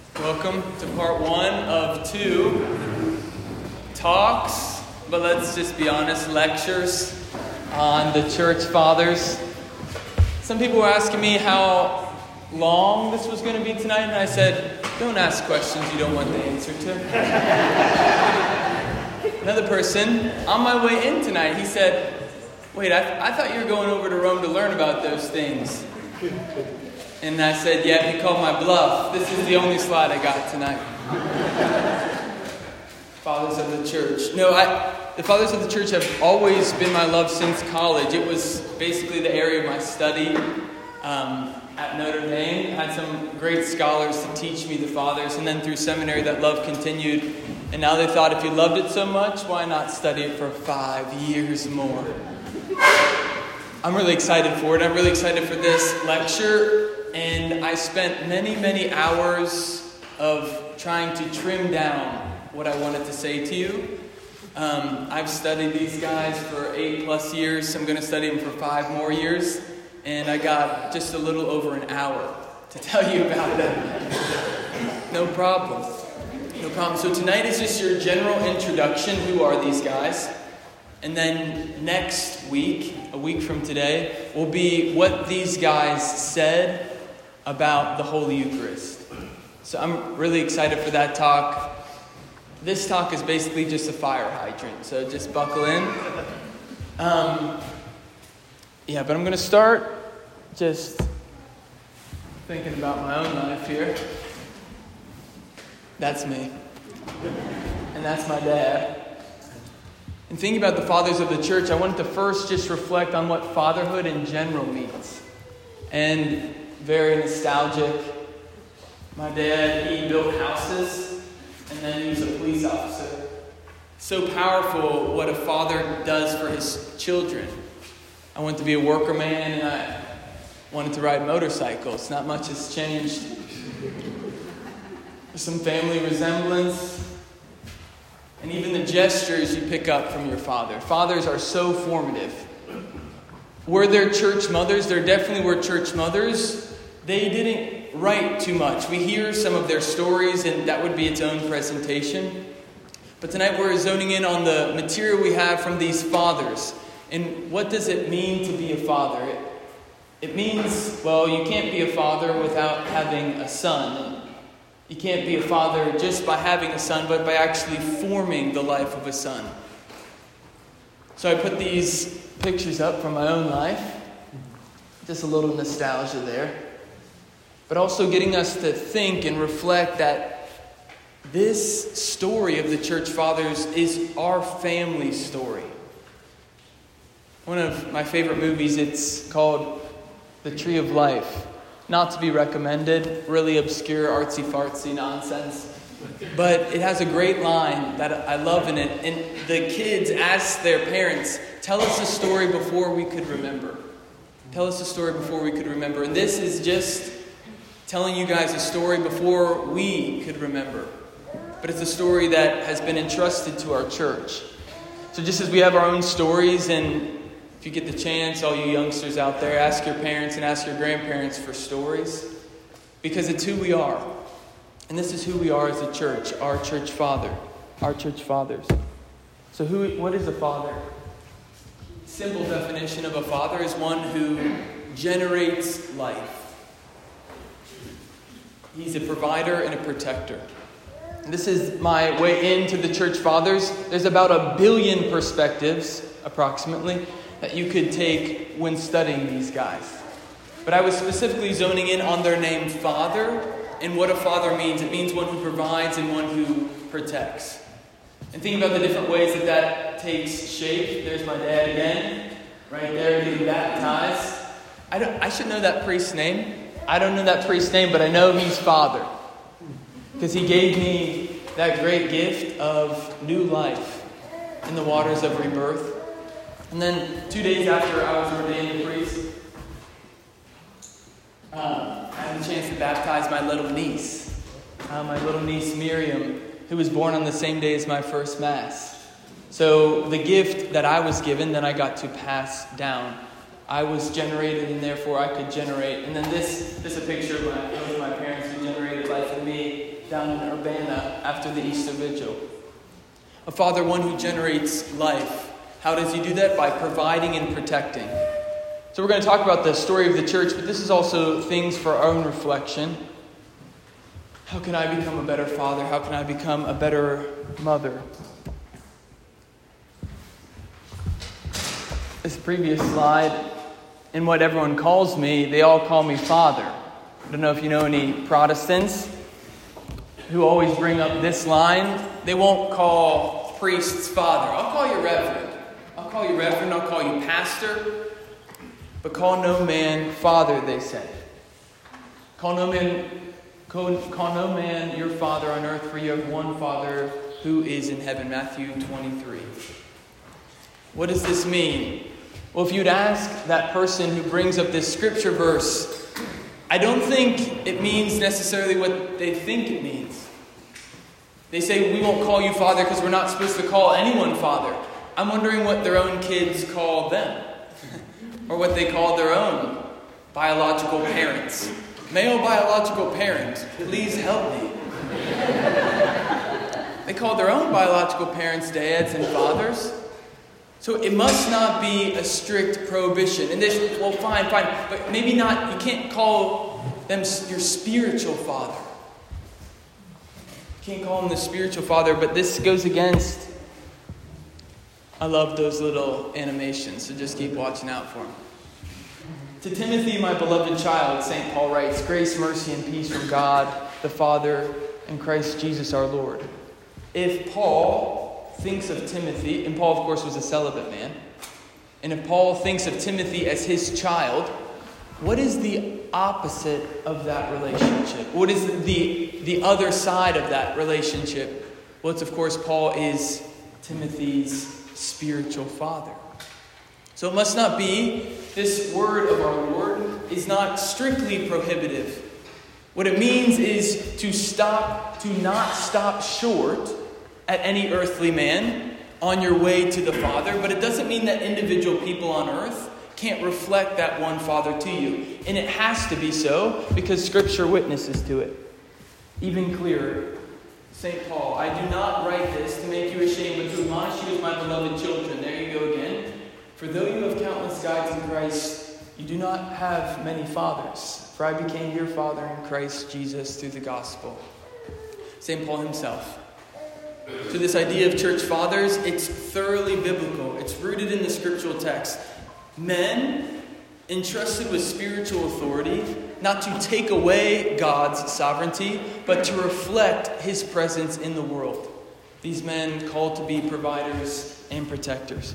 Welcome to part one of two talks, but let's just be honest, lectures on the church fathers. Some people were asking me how long this was going to be tonight, and I said, don't ask questions you don't want the answer to. Another person, on my way in tonight, he said, wait, I thought you were going over to Rome to learn about those things. And I said, yeah, he called my bluff. This is the only slide I got tonight. Fathers of the church. No, the fathers of the church have always been my love since college. It was basically the area of my study at Notre Dame. I had some great scholars to teach me the fathers. And then through seminary, that love continued. And now they thought, if you loved it so much, why not study it for 5 years more? I'm really excited for it. I'm really excited for this lecture. And I spent many hours of trying to trim down what I wanted to say to you. I've studied these guys for 8+ years. I'm going to study them for 5 more years. And I got just a little over an hour to tell you about them. No problem. So tonight is just your general introduction. Who are these guys? And then next week, a week from today, will be what these guys said about the Holy Eucharist. So I'm really excited for that talk. This talk is basically just a fire hydrant, so just buckle in. But I'm going to start just thinking about my own life here. That's me. And that's my dad. And thinking about the fathers of the church, I wanted to first just reflect on what fatherhood in general means. And very nostalgic. My dad, he built houses, and then he was a police officer. So powerful what a father does for his children. I wanted to be a worker man, and I wanted to ride motorcycles. Not much has changed. There's some family resemblance. And even the gestures you pick up from your father. Fathers are so formative. Were there church mothers? There definitely were church mothers. They didn't write too much. We hear some of their stories, and that would be its own presentation. But tonight we're zoning in on the material we have from these fathers. And what does it mean to be a father? It means, well, you can't be a father without having a son. You can't be a father just by having a son, but by actually forming the life of a son. So I put these pictures up from my own life. Just a little nostalgia there. But also getting us to think and reflect that this story of the church fathers is our family story. One of my favorite movies, it's called The Tree of Life. Not to be recommended, really obscure, artsy-fartsy nonsense. But it has a great line that I love in it. And the kids ask their parents, tell us a story before we could remember. Tell us a story before we could remember. And this is just telling you guys a story before we could remember. But it's a story that has been entrusted to our church. So just as we have our own stories, and if you get the chance, all you youngsters out there, ask your parents and ask your grandparents for stories. Because it's who we are. And this is who we are as a church, our church father, our church fathers. So what is a father? Simple definition of a father is one who generates life. He's a provider and a protector. And this is my way into the church fathers. There's about 1 billion perspectives, approximately, that you could take when studying these guys. But I was specifically zoning in on their name Father and what a father means. It means one who provides and one who protects. And think about the different ways that takes shape. There's my dad again, right there getting baptized. I should know that priest's name. I don't know that priest's name, but I know he's Father. Because he gave me that great gift of new life in the waters of rebirth. And then 2 days after I was ordained a priest, I had the chance to baptize my little niece Miriam, who was born on the same day as my first Mass. So the gift that I was given, that I got to pass down. I was generated, and therefore I could generate. And then this is a picture of my parents who generated life in me. down in Urbana after the Easter Vigil. A father, one who generates life. How does he do that? By providing and protecting. So we're going to talk about the story of the church, but this is also things for our own reflection. How can I become a better father? How can I become a better mother? This previous slide, in what everyone calls me, they all call me father. I don't know if you know any Protestants who always bring up this line. They won't call priests father. I'll call you reverend. I'll call you reverend. I'll call you pastor. But call no man father, they say. Call no man your father on earth, for you have one Father who is in heaven. Matthew 23. What does this mean? Well, if you'd ask that person who brings up this scripture verse, I don't think it means necessarily what they think it means. They say, we won't call you father because we're not supposed to call anyone father. I'm wondering what their own kids call them. Or what they call their own biological parents. Male biological parent, please help me. They call their own biological parents dads and fathers. So it must not be a strict prohibition. And this, well, fine, but maybe not, you can't call them your spiritual father. You can't call them the spiritual father, but this goes against. I love those little animations, so just keep watching out for them. To Timothy, my beloved child, St. Paul writes, grace, mercy, and peace from God, the Father, and Christ Jesus our Lord. If Paul thinks of Timothy, and Paul, of course, was a celibate man, and if Paul thinks of Timothy as his child, what is the opposite of that relationship? What is the other side of that relationship? Well, it's, of course, Paul is Timothy's spiritual father. So it must not be, this word of our Lord is not strictly prohibitive. What it means is to not stop short at any earthly man on your way to the Father, but it doesn't mean that individual people on earth can't reflect that one Father to you. And it has to be so because Scripture witnesses to it. Even clearer, St. Paul, I do not write this to make you ashamed, but to admonish you as my beloved children. There you go again. For though you have countless guides in Christ, you do not have many fathers. For I became your father in Christ Jesus through the gospel. St. Paul himself. So this idea of church fathers, it's thoroughly biblical. It's rooted in the scriptural text. Men entrusted with spiritual authority, not to take away God's sovereignty, but to reflect his presence in the world. These men called to be providers and protectors.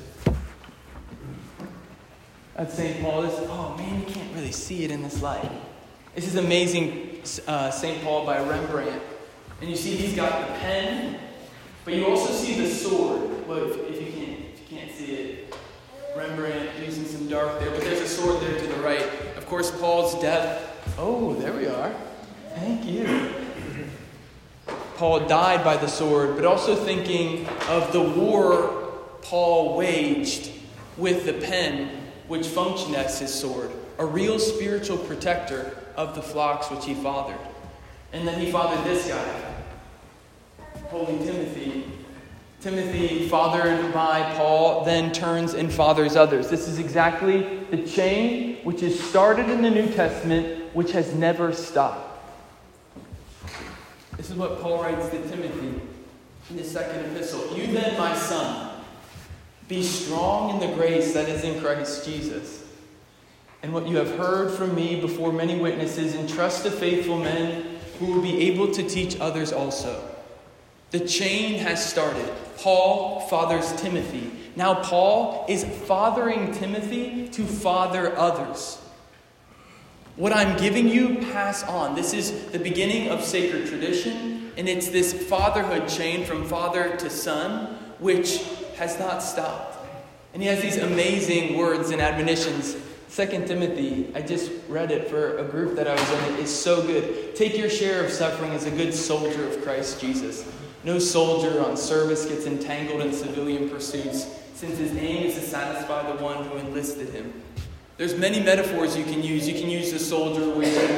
That's St. Paul. Oh man, you can't really see it in this light. This is amazing St. Paul by Rembrandt. And you see he's got the pen, but you also see the sword. Well, if you can't see it, Rembrandt using some dark there, but there's a sword there to the right. Of course, Paul's death. Oh, there we are. Thank you. Paul died by the sword, but also thinking of the war Paul waged with the pen, which functioned as his sword, a real spiritual protector of the flocks which he fathered. And then he fathered this guy, Holy Timothy. Timothy, fathered by Paul, then turns and fathers others. This is exactly the chain which is started in the New Testament, which has never stopped. This is what Paul writes to Timothy in his second epistle. You then, my son, be strong in the grace that is in Christ Jesus. And what you have heard from me before many witnesses, entrust to faithful men who will be able to teach others also. The chain has started. Paul fathers Timothy. Now Paul is fathering Timothy to father others. What I'm giving you, pass on. This is the beginning of sacred tradition, and it's this fatherhood chain from father to son, which has not stopped. And he has these amazing words and admonitions. 2 Timothy, I just read it for a group that I was in. It is so good. Take your share of suffering as a good soldier of Christ Jesus. No soldier on service gets entangled in civilian pursuits, since his aim is to satisfy the one who enlisted him. There's many metaphors you can use. You can use the soldier waging war.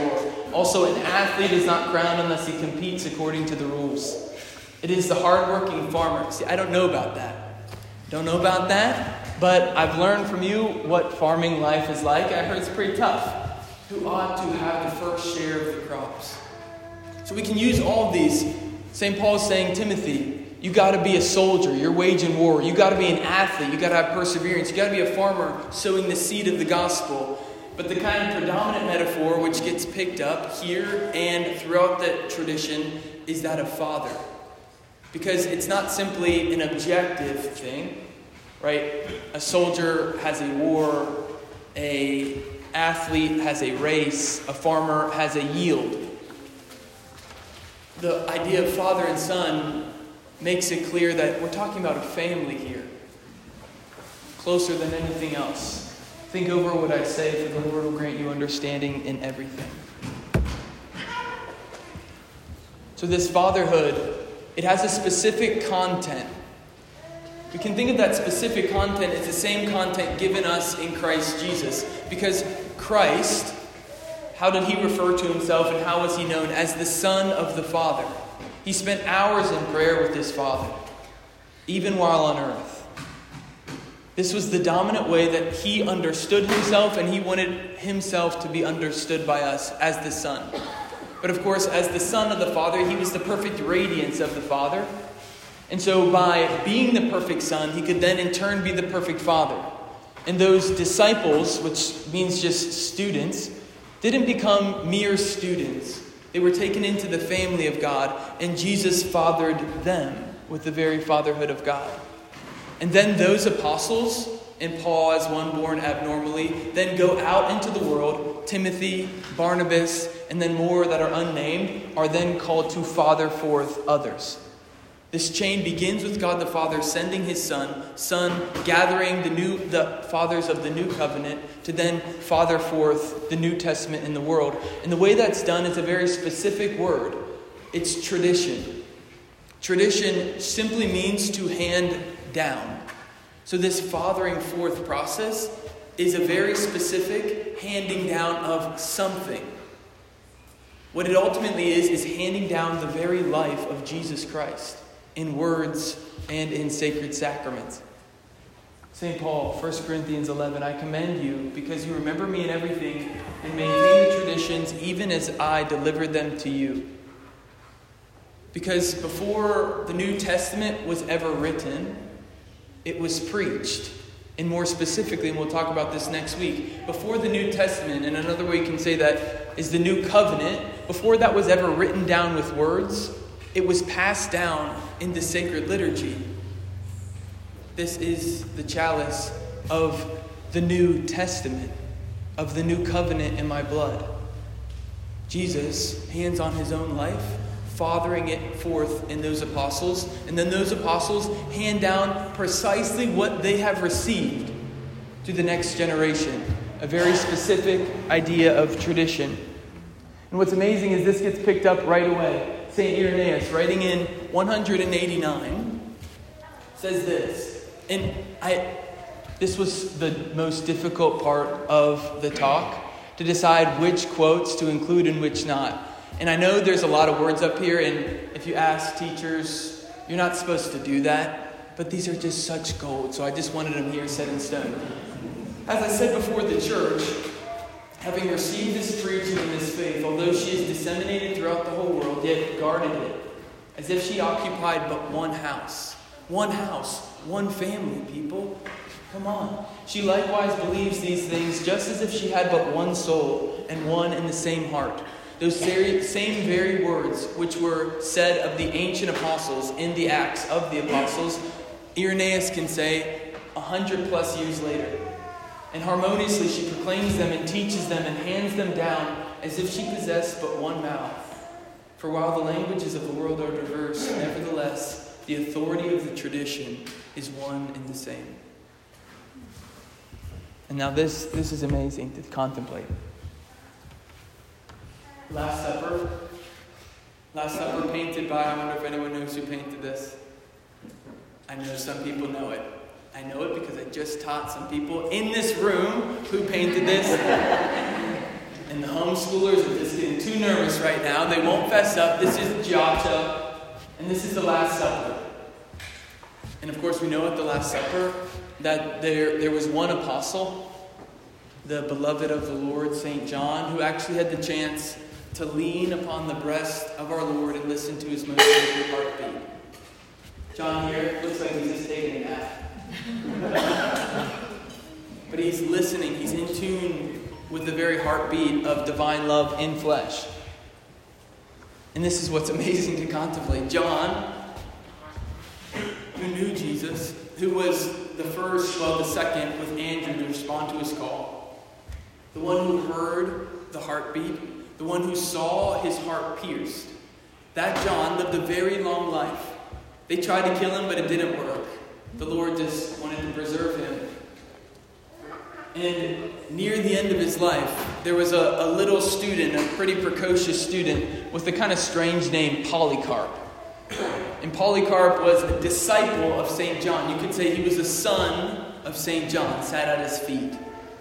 Also, an athlete is not crowned unless he competes according to the rules. It is the hardworking farmer. See, I don't know about that. But I've learned from you what farming life is like. I heard it's pretty tough. Who ought to have the first share of the crops? So we can use all of these. St. Paul is saying, Timothy, you got to be a soldier. You're waging war. You got to be an athlete. You got to have perseverance. You got to be a farmer sowing the seed of the gospel. But the kind of predominant metaphor which gets picked up here and throughout the tradition is that of father. Because it's not simply an objective thing. Right? A soldier has a war, an athlete has a race, a farmer has a yield. The idea of father and son makes it clear that we're talking about a family here, closer than anything else. Think over what I say, for the Lord will grant you understanding in everything. So this fatherhood, it has a specific content. We can think of that specific content as the same content given us in Christ Jesus. Because Christ, how did he refer to himself and how was he known? As the Son of the Father. He spent hours in prayer with his Father, even while on earth. This was the dominant way that he understood himself, and he wanted himself to be understood by us as the Son. But of course, as the Son of the Father, he was the perfect radiance of the Father. And so by being the perfect Son, he could then in turn be the perfect Father. And those disciples, which means just students, didn't become mere students. They were taken into the family of God, and Jesus fathered them with the very fatherhood of God. And then those apostles, and Paul as one born abnormally, then go out into the world. Timothy, Barnabas, and then more that are unnamed are then called to father forth others. This chain begins with God the Father sending his Son gathering the fathers of the new covenant to then father forth the New Testament in the world. And the way that's done is a very specific word. It's tradition. Tradition simply means to hand down. So this fathering forth process is a very specific handing down of something. What it ultimately is handing down the very life of Jesus Christ. In words and in sacred sacraments. St. Paul, 1 Corinthians 11, I commend you because you remember me in everything and maintain the traditions even as I delivered them to you. Because before the New Testament was ever written, it was preached. And more specifically, and we'll talk about this next week, before the New Testament, and another way you can say that is the New Covenant, before that was ever written down with words, it was passed down in the sacred liturgy. This is the chalice of the New Testament, of the New Covenant in my blood. Jesus hands on his own life, fathering it forth in those apostles, and then those apostles hand down precisely what they have received to the next generation. A very specific idea of tradition. And what's amazing is this gets picked up right away. St. Irenaeus, writing in 189, says this. And this was the most difficult part of the talk, to decide which quotes to include and which not. And I know there's a lot of words up here, and if you ask teachers, you're not supposed to do that. But these are just such gold, so I just wanted them here set in stone. As I said before, the church, having received this preaching and this faith, although she is disseminated throughout the whole world, yet guarded it, as if she occupied but one house. One house, one family, people. Come on. She likewise believes these things just as if she had but one soul and one in the same heart. Those same very words which were said of the ancient apostles in the Acts of the Apostles, Irenaeus can say 100+ years later. And harmoniously she proclaims them and teaches them and hands them down as if she possessed but one mouth. For while the languages of the world are diverse, nevertheless, the authority of the tradition is one and the same. And now this is amazing to contemplate. Last Supper. Last Supper painted by, I wonder if anyone knows who painted this. I know some people know it. I know it because I just taught some people in this room who painted this. And the homeschoolers are just getting too nervous right now. They won't fess up. This is Giotto, and this is the Last Supper. And of course, we know at the Last Supper that there was one apostle, the beloved of the Lord, St. John, who actually had the chance to lean upon the breast of our Lord and listen to his most sacred heartbeat. John here looks like he's just taking a nap. But he's listening. He's in tune with the very heartbeat of divine love in flesh. And this is what's amazing to contemplate. John, who knew Jesus, who was the second with Andrew to respond to his call. The one who heard the heartbeat, the one who saw his heart pierced. That John lived a very long life. They tried to kill him, but it didn't work. The Lord just wanted to preserve him. And near the end of his life, there was a little student, a pretty precocious student, with a kind of strange name, Polycarp. And Polycarp was a disciple of St. John. You could say he was a son of St. John, sat at his feet.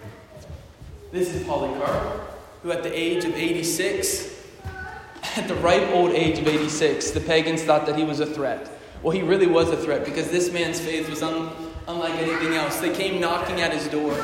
This is Polycarp, who at the age of 86, at the ripe old age of 86, the pagans thought that he was a threat. Well, he really was a threat because this man's faith was unlike anything else. They came knocking at his door.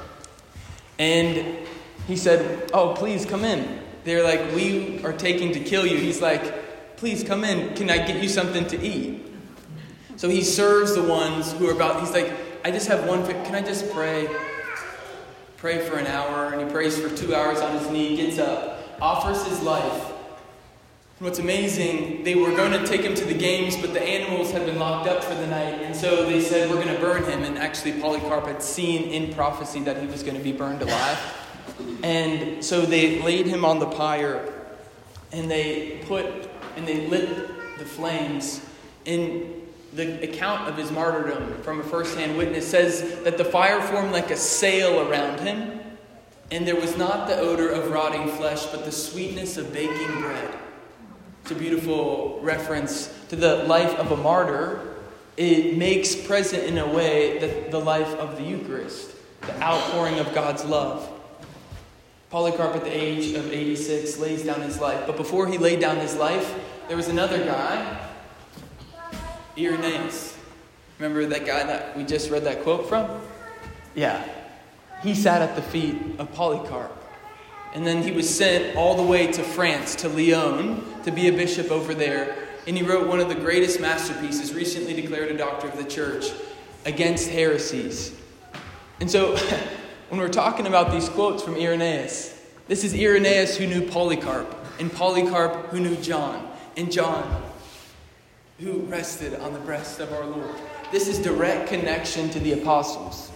And he said, "Oh, please come in." They're like, "We are taking to kill you." He's like, "Please come in. Can I get you something to eat?" So he serves the ones who are he's like, "I just have one, can I just pray? Pray for an hour." And he prays for 2 hours on his knee, gets up, offers his life. And what's amazing, they were going to take him to the games, but the animals had been locked up for the night. And so they said, "We're going to burn him." And actually Polycarp had seen in prophecy that he was going to be burned alive. And so they laid him on the pyre, and they lit the flames. And the account of his martyrdom from a first-hand witness says that the fire formed like a sail around him, and there was not the odor of rotting flesh, but the sweetness of baking bread. It's a beautiful reference to the life of a martyr. It makes present in a way that the life of the Eucharist, the outpouring of God's love. Polycarp at the age of 86 lays down his life. But before he laid down his life, there was another guy, Irenaeus. Remember that guy that we just read that quote from? Yeah. He sat at the feet of Polycarp. And then he was sent all the way to France, to Lyon, to be a bishop over there. And he wrote one of the greatest masterpieces, recently declared a doctor of the church, Against Heresies. And so, when we're talking about these quotes from Irenaeus, this is Irenaeus who knew Polycarp, and Polycarp who knew John, and John who rested on the breast of our Lord. This is direct connection to the apostles.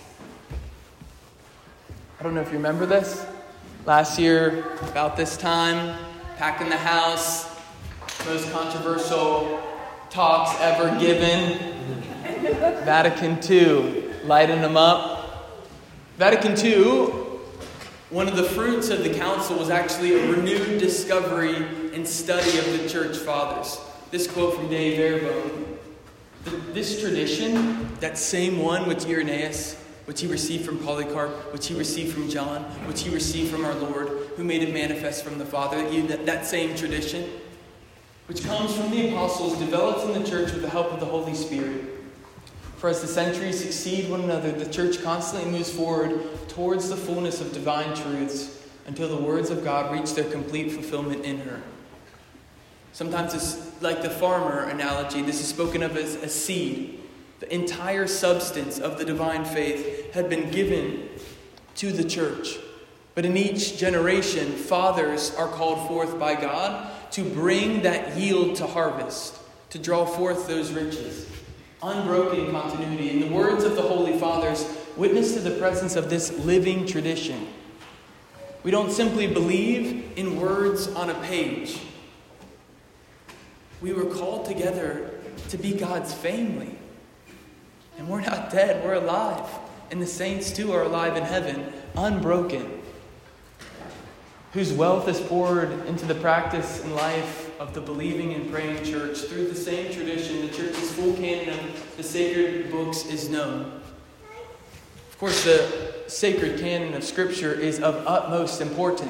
I don't know if you remember this. Last year, about this time, packing the house, most controversial talks ever given. Vatican II, lighting them up. Vatican II, one of the fruits of the council was actually a renewed discovery and study of the church fathers. This quote from Dei Verbum. This tradition, that same one which Irenaeus, which he received from Polycarp, which he received from John, which he received from our Lord, who made it manifest from the Father, that same tradition, which comes from the apostles, develops in the church with the help of the Holy Spirit. For as the centuries succeed one another, the church constantly moves forward towards the fullness of divine truths until the words of God reach their complete fulfillment in her. Sometimes it's like the farmer analogy. This is spoken of as a seed. The entire substance of the divine faith had been given to the church. But in each generation, fathers are called forth by God to bring that yield to harvest, to draw forth those riches. Unbroken continuity. And the words of the Holy Fathers witness to the presence of this living tradition. We don't simply believe in words on a page. We were called together to be God's family. And we're not dead, we're alive. And the saints too are alive in heaven, unbroken. Whose wealth is poured into the practice and life of the believing and praying church. Through the same tradition, the church's full canon of the sacred books is known. Of course, the sacred canon of Scripture is of utmost importance.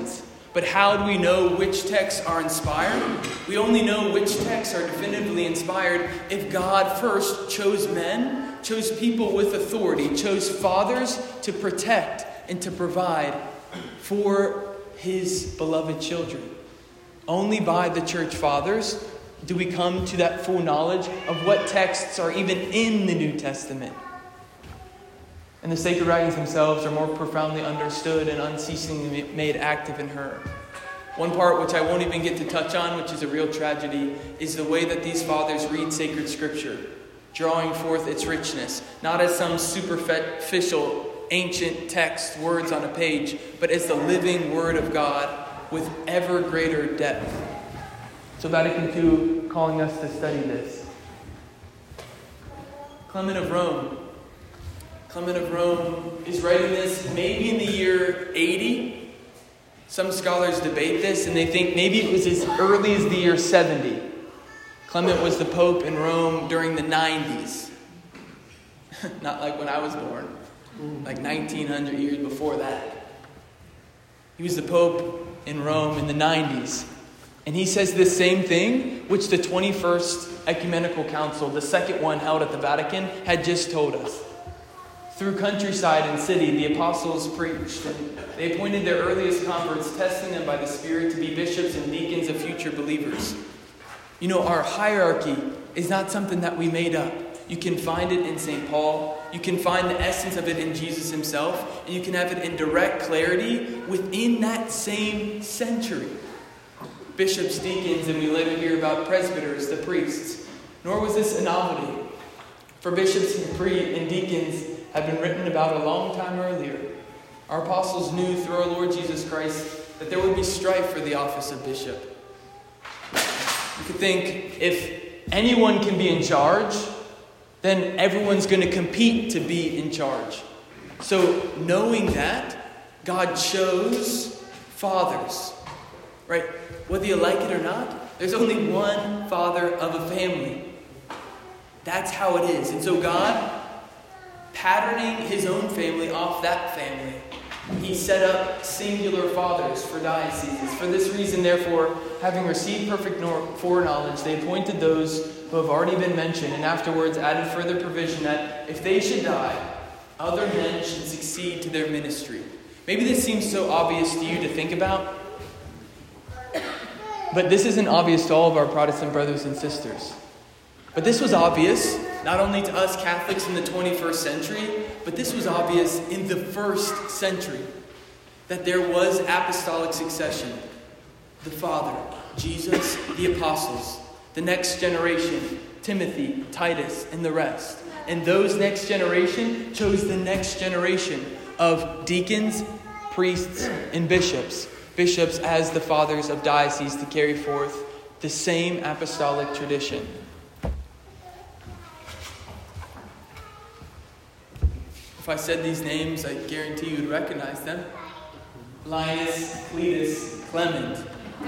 But how do we know which texts are inspired? We only know which texts are definitively inspired if God first chose men, chose people with authority, chose fathers to protect and to provide for his beloved children. Only by the church fathers do we come to that full knowledge of what texts are even in the New Testament. And the sacred writings themselves are more profoundly understood and unceasingly made active in her. One part which I won't even get to touch on, which is a real tragedy, is the way that these fathers read sacred scripture, drawing forth its richness, not as some superficial ancient text, words on a page, but as the living Word of God with ever greater depth. So Vatican II calling us to study this. Clement of Rome is writing this maybe in the year 80. Some scholars debate this, and they think maybe it was as early as the year 70. Clement was the Pope in Rome during the 90s. Not like when I was born, like 1900 years before that. He was the Pope in Rome in the 90s. And he says this same thing, which the 21st Ecumenical Council, the second one held at the Vatican, had just told us. Through countryside and city, the apostles preached, and they appointed their earliest converts, testing them by the Spirit to be bishops and deacons of future believers. You know, our hierarchy is not something that we made up. You can find it in St. Paul. You can find the essence of it in Jesus himself. And you can have it in direct clarity within that same century. Bishops, deacons, and we later hear about presbyters, the priests. Nor was this a novelty. For bishops and deacons have been written about a long time earlier. Our apostles knew through our Lord Jesus Christ that there would be strife for the office of bishop. You could think, if anyone can be in charge, then everyone's going to compete to be in charge. So knowing that, God chose fathers. Right? Whether you like it or not, there's only one father of a family. That's how it is. And so God, patterning his own family off that family, he set up singular fathers for dioceses. For this reason, therefore, having received perfect foreknowledge, they appointed those who have already been mentioned, and afterwards added further provision that if they should die, other men should succeed to their ministry. Maybe this seems so obvious to you to think about, but this isn't obvious to all of our Protestant brothers and sisters. But this was obvious, not only to us Catholics in the 21st century, but this was obvious in the first century, that there was apostolic succession. The Father, Jesus, the apostles, the next generation, Timothy, Titus, and the rest. And those next generation chose the next generation of deacons, priests, and bishops. Bishops as the fathers of dioceses to carry forth the same apostolic tradition. If I said these names, I guarantee you would recognize them. Linus, Cletus, Clement.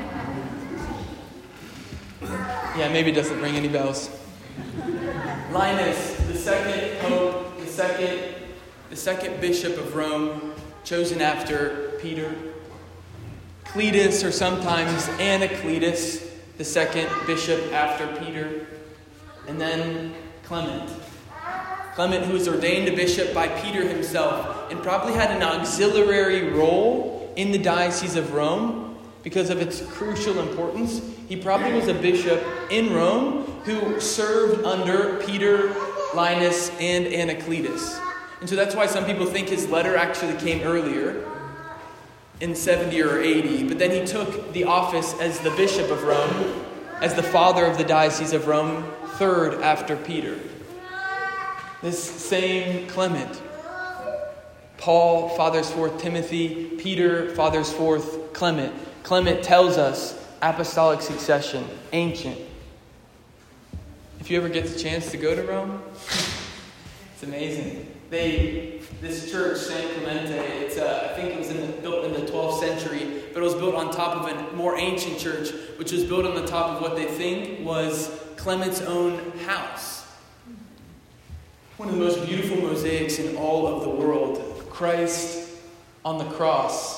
Yeah, maybe it doesn't ring any bells. Linus, the second pope, the second bishop of Rome, chosen after Peter. Cletus, or sometimes Anacletus, the second bishop after Peter. And then Clement. Clement, who was ordained a bishop by Peter himself, and probably had an auxiliary role in the Diocese of Rome because of its crucial importance. He probably was a bishop in Rome who served under Peter, Linus, and Anacletus. And so that's why some people think his letter actually came earlier, in 70 or 80. But then he took the office as the Bishop of Rome, as the father of the Diocese of Rome, third after Peter. This same Clement. Paul fathers forth Timothy. Peter fathers forth Clement. Clement tells us apostolic succession, ancient. If you ever get the chance to go to Rome, it's amazing. This church, San Clemente, I think it was built in the 12th century, but it was built on top of a more ancient church, which was built on the top of what they think was Clement's own house. One of the most beautiful mosaics in all of the world. Christ on the cross,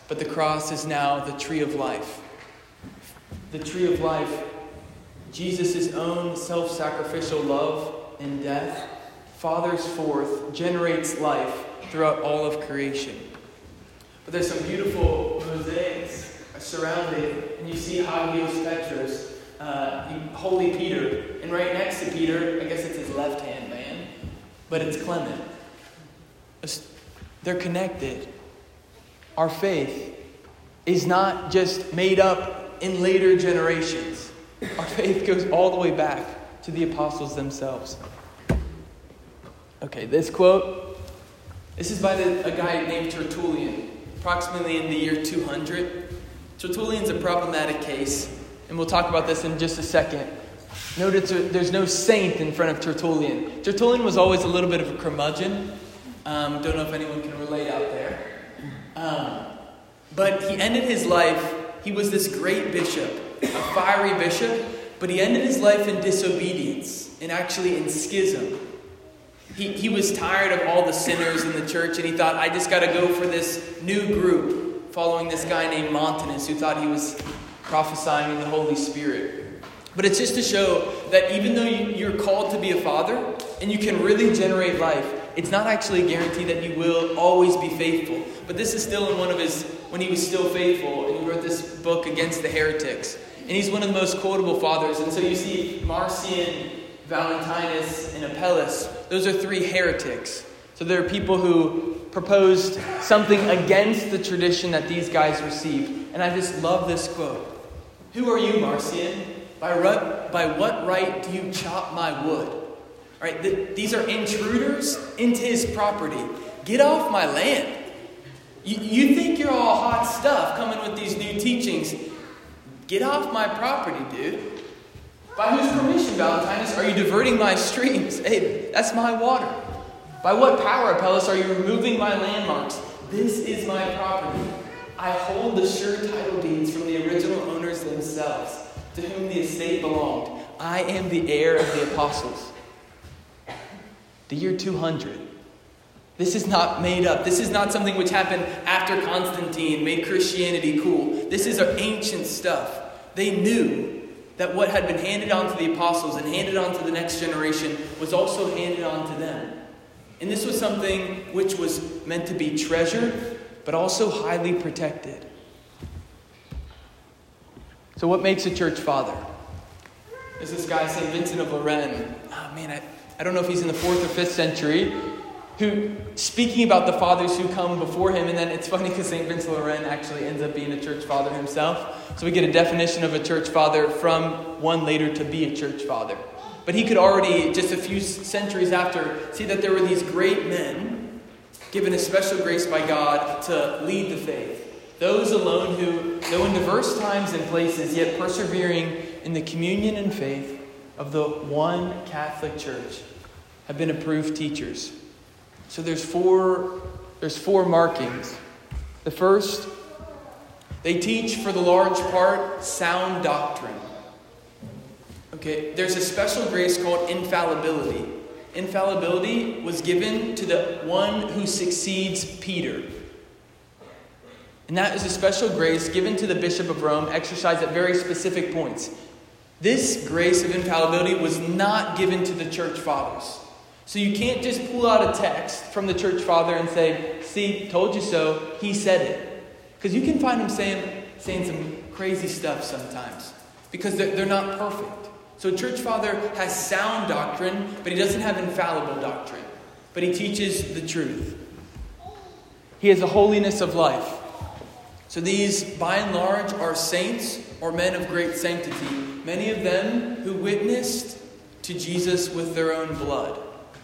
but the cross is now the tree of life. The tree of life, Jesus' own self-sacrificial love and death, fathers forth, generates life throughout all of creation. But there's some beautiful mosaics surrounding, and you see Hagios Petros, Holy Peter, and right next to Peter, I guess it's his left-hand man, but it's Clement. They're connected. Our faith is not just made up in later generations. Our faith goes all the way back to the apostles themselves. Okay, this quote, this is by a guy named Tertullian, approximately in the year 200. Tertullian's a problematic case, and we'll talk about this in just a second. Notice there's no saint in front of Tertullian. Tertullian was always a little bit of a curmudgeon. Don't know if anyone can relate out there. But he ended his life, he was this great bishop, a fiery bishop, but he ended his life in disobedience and actually in schism. He was tired of all the sinners in the church, and he thought, I just got to go for this new group, following this guy named Montanus, who thought he was prophesying in the Holy Spirit. But it's just to show that even though you're called to be a father, and you can really generate life, it's not actually a guarantee that you will always be faithful. But this is still in when he was still faithful, and he wrote this book against the heretics. And he's one of the most quotable fathers. And so you see Marcion, Valentinus, and Apelles. Those are three heretics. So there are people who proposed something against the tradition that these guys received. And I just love this quote. Who are you, Marcion? By what right do you chop my wood? All right, these are intruders into his property. Get off my land. You think you're all hot stuff coming with these new teachings. Get off my property, dude. By whose permission, Valentinus, are you diverting my streams? Hey, that's my water. By what power, Apelles, are you removing my landmarks? This is my property. I hold the sure title deeds from the original owners themselves, to whom the estate belonged. I am the heir of the apostles. The year 200. This is not made up. This is not something which happened after Constantine made Christianity cool. This is ancient stuff. They knew that what had been handed on to the apostles and handed on to the next generation was also handed on to them. And this was something which was meant to be treasured, but also highly protected. So what makes a church father? There's this guy, St. Vincent of Lorraine. Oh man, I don't know if he's in the 4th or 5th century, who, speaking about the fathers who come before him, and then it's funny because St. Vincent of Lorraine actually ends up being a church father himself. So we get a definition of a church father from one later to be a church father. But he could already, just a few centuries after, see that there were these great men given a special grace by God to lead the faith. Those alone who, though in diverse times and places, yet persevering in the communion and faith of the one Catholic Church, have been approved teachers. So there's four markings. The first, they teach for the large part sound doctrine. Okay, there's a special grace called infallibility. Infallibility was given to the one who succeeds Peter. And that is a special grace given to the Bishop of Rome, exercised at very specific points. This grace of infallibility was not given to the church fathers. So you can't just pull out a text from the church father and say, see, told you so, he said it. Because you can find him saying some crazy stuff sometimes. Because they're not perfect. So a church father has sound doctrine, but he doesn't have infallible doctrine. But he teaches the truth. He has a holiness of life. So these, by and large, are saints or men of great sanctity. Many of them who witnessed to Jesus with their own blood.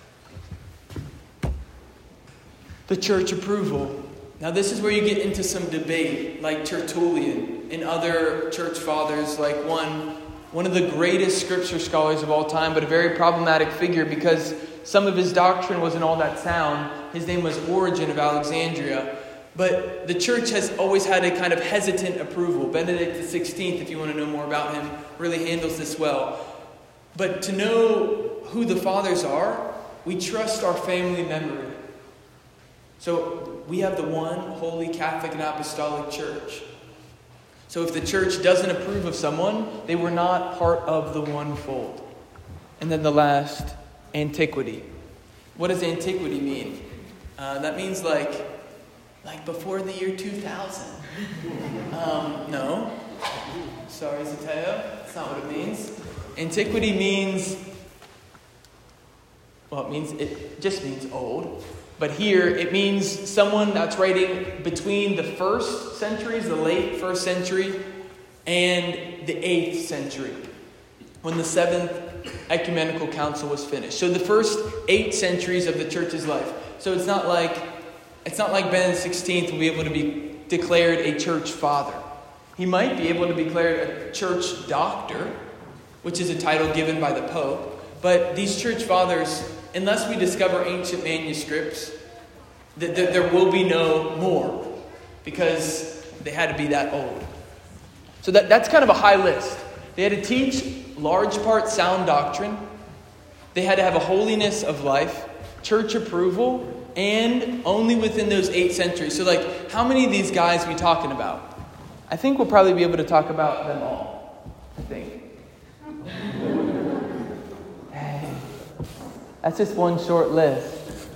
The church approval. Now this is where you get into some debate, like Tertullian and other church fathers, like one of the greatest scripture scholars of all time, but a very problematic figure because some of his doctrine wasn't all that sound. His name was Origen of Alexandria. But the church has always had a kind of hesitant approval. Benedict XVI, if you want to know more about him, really handles this well. But to know who the fathers are, we trust our family memory. So we have the one holy Catholic and Apostolic Church. So if the church doesn't approve of someone, they were not part of the one fold. And then the last, antiquity. What does antiquity mean? That means like before the year 2000. No. Sorry, Zateo. That's not what it means. Antiquity means, it just means old. But here, it means someone that's writing between the first centuries, the late first century, and the 8th century, when the 7th Ecumenical Council was finished. So the first 8 centuries of the church's life. So it's not like Benedict XVI will be able to be declared a church father. He might be able to be declared a church doctor, which is a title given by the Pope. But these church fathers, unless we discover ancient manuscripts, there will be no more, because they had to be that old. So that's kind of a high list. They had to teach large part sound doctrine. They had to have a holiness of life, church approval, and only within those 8 centuries. So how many of these guys are we talking about? I think we'll probably be able to talk about them all. I think. Hey, that's just one short list.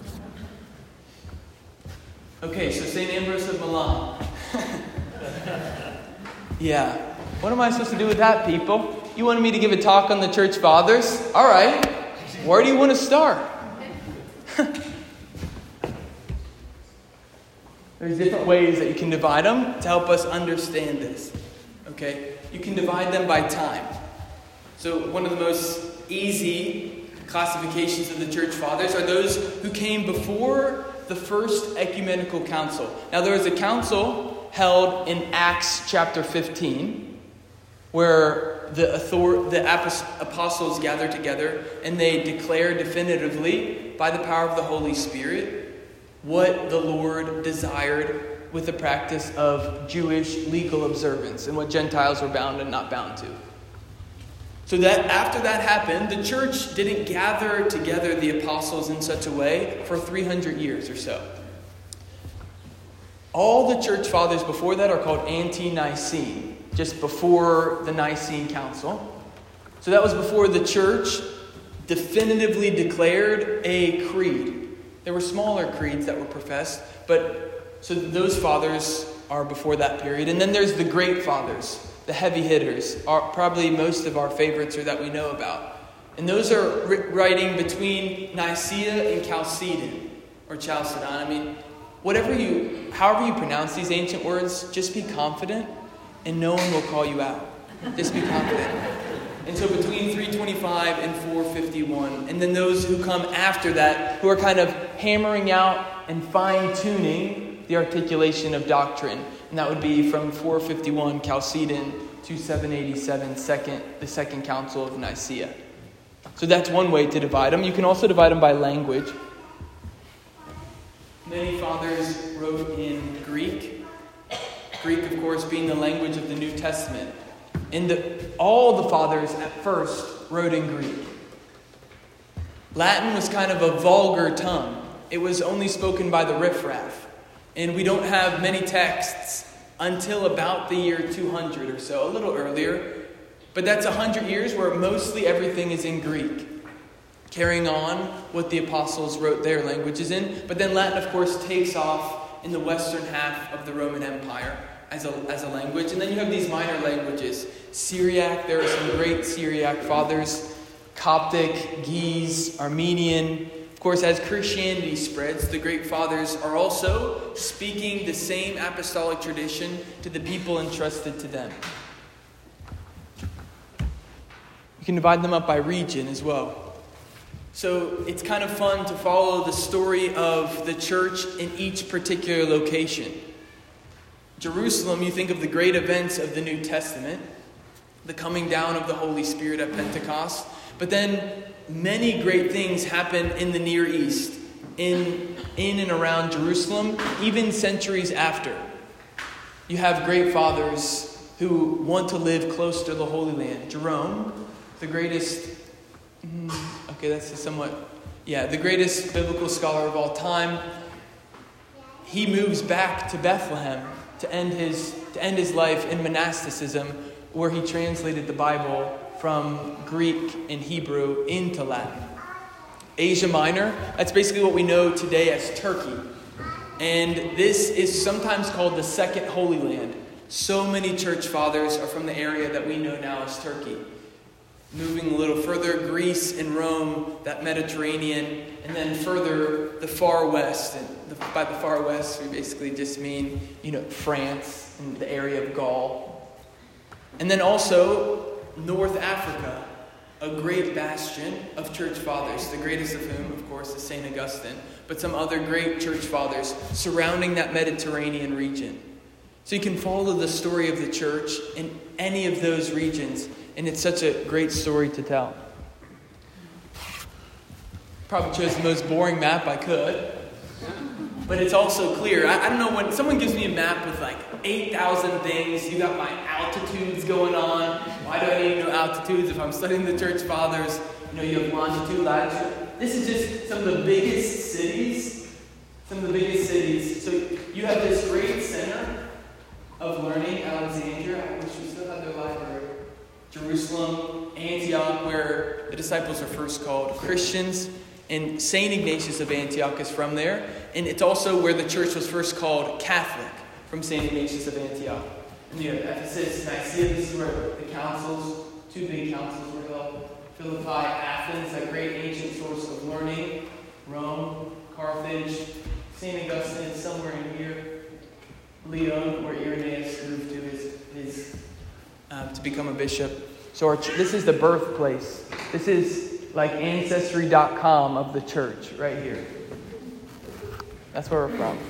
Okay, so St. Ambrose of Milan. Yeah. What am I supposed to do with that, people? You wanted me to give a talk on the church fathers? All right. Where do you want to start? There's different ways that you can divide them to help us understand this. Okay? You can divide them by time. So one of the most easy classifications of the church fathers are those who came before the first ecumenical council. Now there was a council held in Acts chapter 15 where the apostles gathered together and they declared definitively by the power of the Holy Spirit what the Lord desired with the practice of Jewish legal observance and what Gentiles were bound and not bound to. So that after that happened, the church didn't gather together the apostles in such a way for 300 years or so. All the church fathers before that are called ante-Nicene, just before the Nicene Council. So that was before the church definitively declared a creed. There were smaller creeds that were professed, but so those fathers are before that period. And then there's the great fathers, the heavy hitters, are probably most of our favorites or that we know about. And those are writing between Nicaea and Chalcedon, or Chalcedon. I mean, however you pronounce these ancient words, just be confident and no one will call you out. Just be confident. And so between 325 and 451, and then those who come after that, who are kind of hammering out and fine-tuning the articulation of doctrine. And that would be from 451 Chalcedon to 787 the Second Council of Nicaea. So that's one way to divide them. You can also divide them by language. Many fathers wrote in Greek. Greek, of course, being the language of the New Testament. And all the fathers at first wrote in Greek. Latin was kind of a vulgar tongue. It was only spoken by the riffraff. And we don't have many texts until about the year 200 or so, a little earlier. But that's 100 years where mostly everything is in Greek, carrying on what the apostles wrote their languages in. But then Latin, of course, takes off in the western half of the Roman Empire as a language. And then you have these minor languages. Syriac, there are some great Syriac fathers. Coptic, Ge'ez, Armenian. Of course, as Christianity spreads, the great fathers are also speaking the same apostolic tradition to the people entrusted to them. You can divide them up by region as well. So it's kind of fun to follow the story of the church in each particular location. Jerusalem, you think of the great events of the New Testament, the coming down of the Holy Spirit at Pentecost. But then many great things happen in the Near East, in and around Jerusalem, even centuries after. You have great fathers who want to live close to the Holy Land. Jerome, the greatest, the greatest biblical scholar of all time. he moves back to Bethlehem to end his life in monasticism, where he translated the Bible from Greek and Hebrew into Latin. Asia Minor, that's basically what we know today as Turkey. And this is sometimes called the Second Holy Land. So many church fathers are from the area that we know now as Turkey. Moving a little further, Greece and Rome, that Mediterranean, and then further, the far west. And by the far west, we basically just mean, France and the area of Gaul. And then also North Africa, a great bastion of church fathers, the greatest of whom, of course, is St. Augustine, but some other great church fathers surrounding that Mediterranean region. So you can follow the story of the church in any of those regions, and it's such a great story to tell. Probably chose the most boring map I could, but it's also clear. I don't know, when someone gives me a map with like 8,000 things, you got my altitudes going on. Why do I need to know altitudes if I'm studying the church fathers? You have longitude, latitude. This is just some of the biggest cities. So you have this great center of learning, Alexandria. I wish we still had their library. Jerusalem, Antioch, where the disciples are first called Christians. And St. Ignatius of Antioch is from there. And it's also where the church was first called Catholic, from St. Ignatius of Antioch. And you have Ephesus, Nicaea, this is where the councils, 2 big councils were held. Philippi, Athens, that great ancient source of learning. Rome, Carthage, St. Augustine, somewhere in here. Lyon, where Irenaeus moved to become a bishop. So this is the birthplace. This is like Ancestry.com of the church, right here. That's where we're from.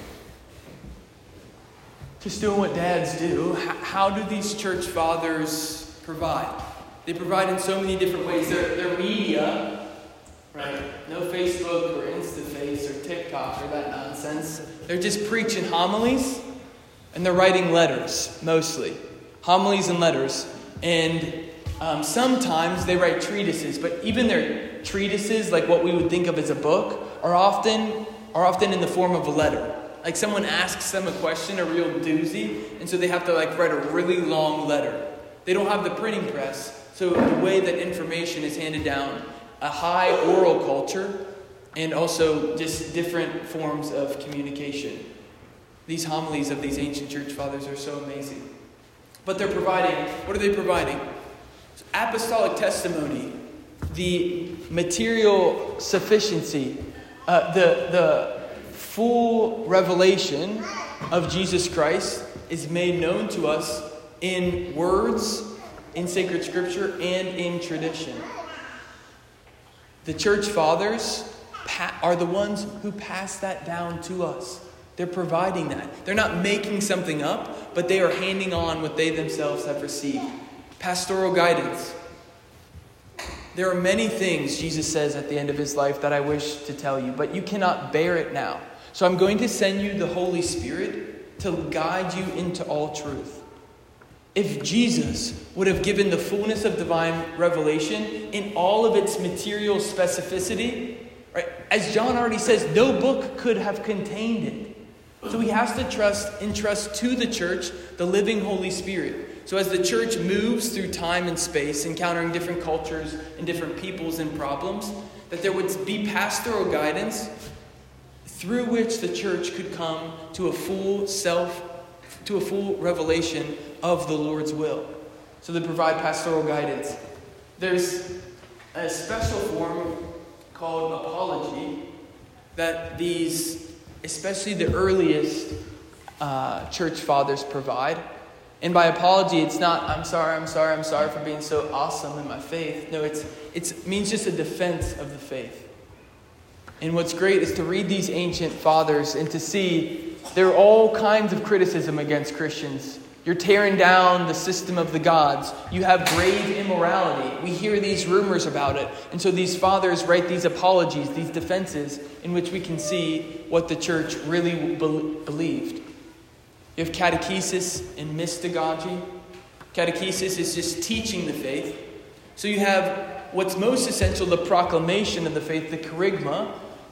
Just doing what dads do. How do these church fathers provide? They provide in so many different ways. Their media, right? No Facebook or InstaFace or TikTok or that nonsense. They're just preaching homilies, and they're writing letters, mostly. Homilies and letters. And sometimes they write treatises, but even their treatises, like what we would think of as a book, are often in the form of a letter. Like someone asks them a question, a real doozy, and so they have to write a really long letter. They don't have the printing press, so the way that information is handed down, a high oral culture, and also just different forms of communication. These homilies of these ancient church fathers are so amazing. But they're providing, what are they providing? Apostolic testimony, the material sufficiency, the full revelation of Jesus Christ is made known to us in words, in sacred scripture, and in tradition. The church fathers are the ones who pass that down to us. They're providing that. They're not making something up, but they are handing on what they themselves have received. Pastoral guidance. There are many things, Jesus says at the end of his life, that I wish to tell you, but you cannot bear it now. So I'm going to send you the Holy Spirit to guide you into all truth. If Jesus would have given the fullness of divine revelation in all of its material specificity, right, as John already says, no book could have contained it. So he has to entrust to the church the living Holy Spirit. So as the church moves through time and space, encountering different cultures and different peoples and problems, that there would be pastoral guidance through which the church could come to a full revelation of the Lord's will. So they provide pastoral guidance. There's a special form called apology that these, especially the earliest church fathers, provide. And by apology, it's not, I'm sorry for being so awesome in my faith. No, it means just a defense of the faith. And what's great is to read these ancient fathers and to see there are all kinds of criticism against Christians. You're tearing down the system of the gods. You have grave immorality. We hear these rumors about it. And so these fathers write these apologies, these defenses, in which we can see what the church really believed. You have catechesis and mystagogy. Catechesis is just teaching the faith. So you have what's most essential, the proclamation of the faith, the kerygma.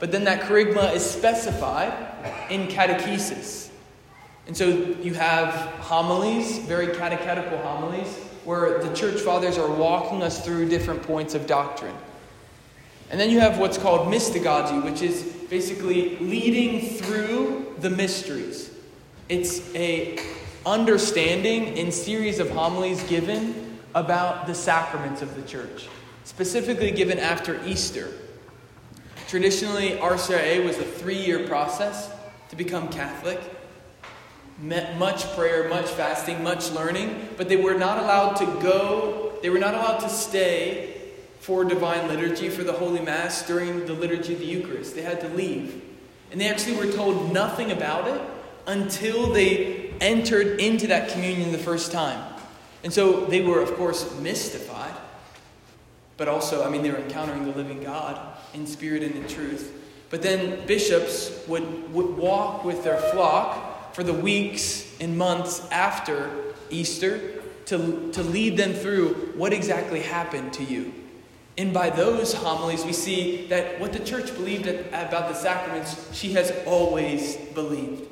but then that kerygma is specified in catechesis. And so you have homilies, very catechetical homilies, where the church fathers are walking us through different points of doctrine. And then you have what's called mystagogy, which is basically leading through the mysteries. It's a understanding in series of homilies given about the sacraments of the church, specifically given after Easter. Traditionally, RCIA was a 3-year process to become Catholic. Much prayer, much fasting, much learning, but they were not allowed to stay for Divine Liturgy, for the Holy Mass during the Liturgy of the Eucharist. They had to leave. And they actually were told nothing about it until they entered into that communion the first time. And so they were, of course, mystified, but also, they were encountering the living God in spirit and in truth. But then bishops would walk with their flock for the weeks and months after Easter to lead them through what exactly happened to you. And by those homilies, we see that what the church believed about the sacraments, she has always believed.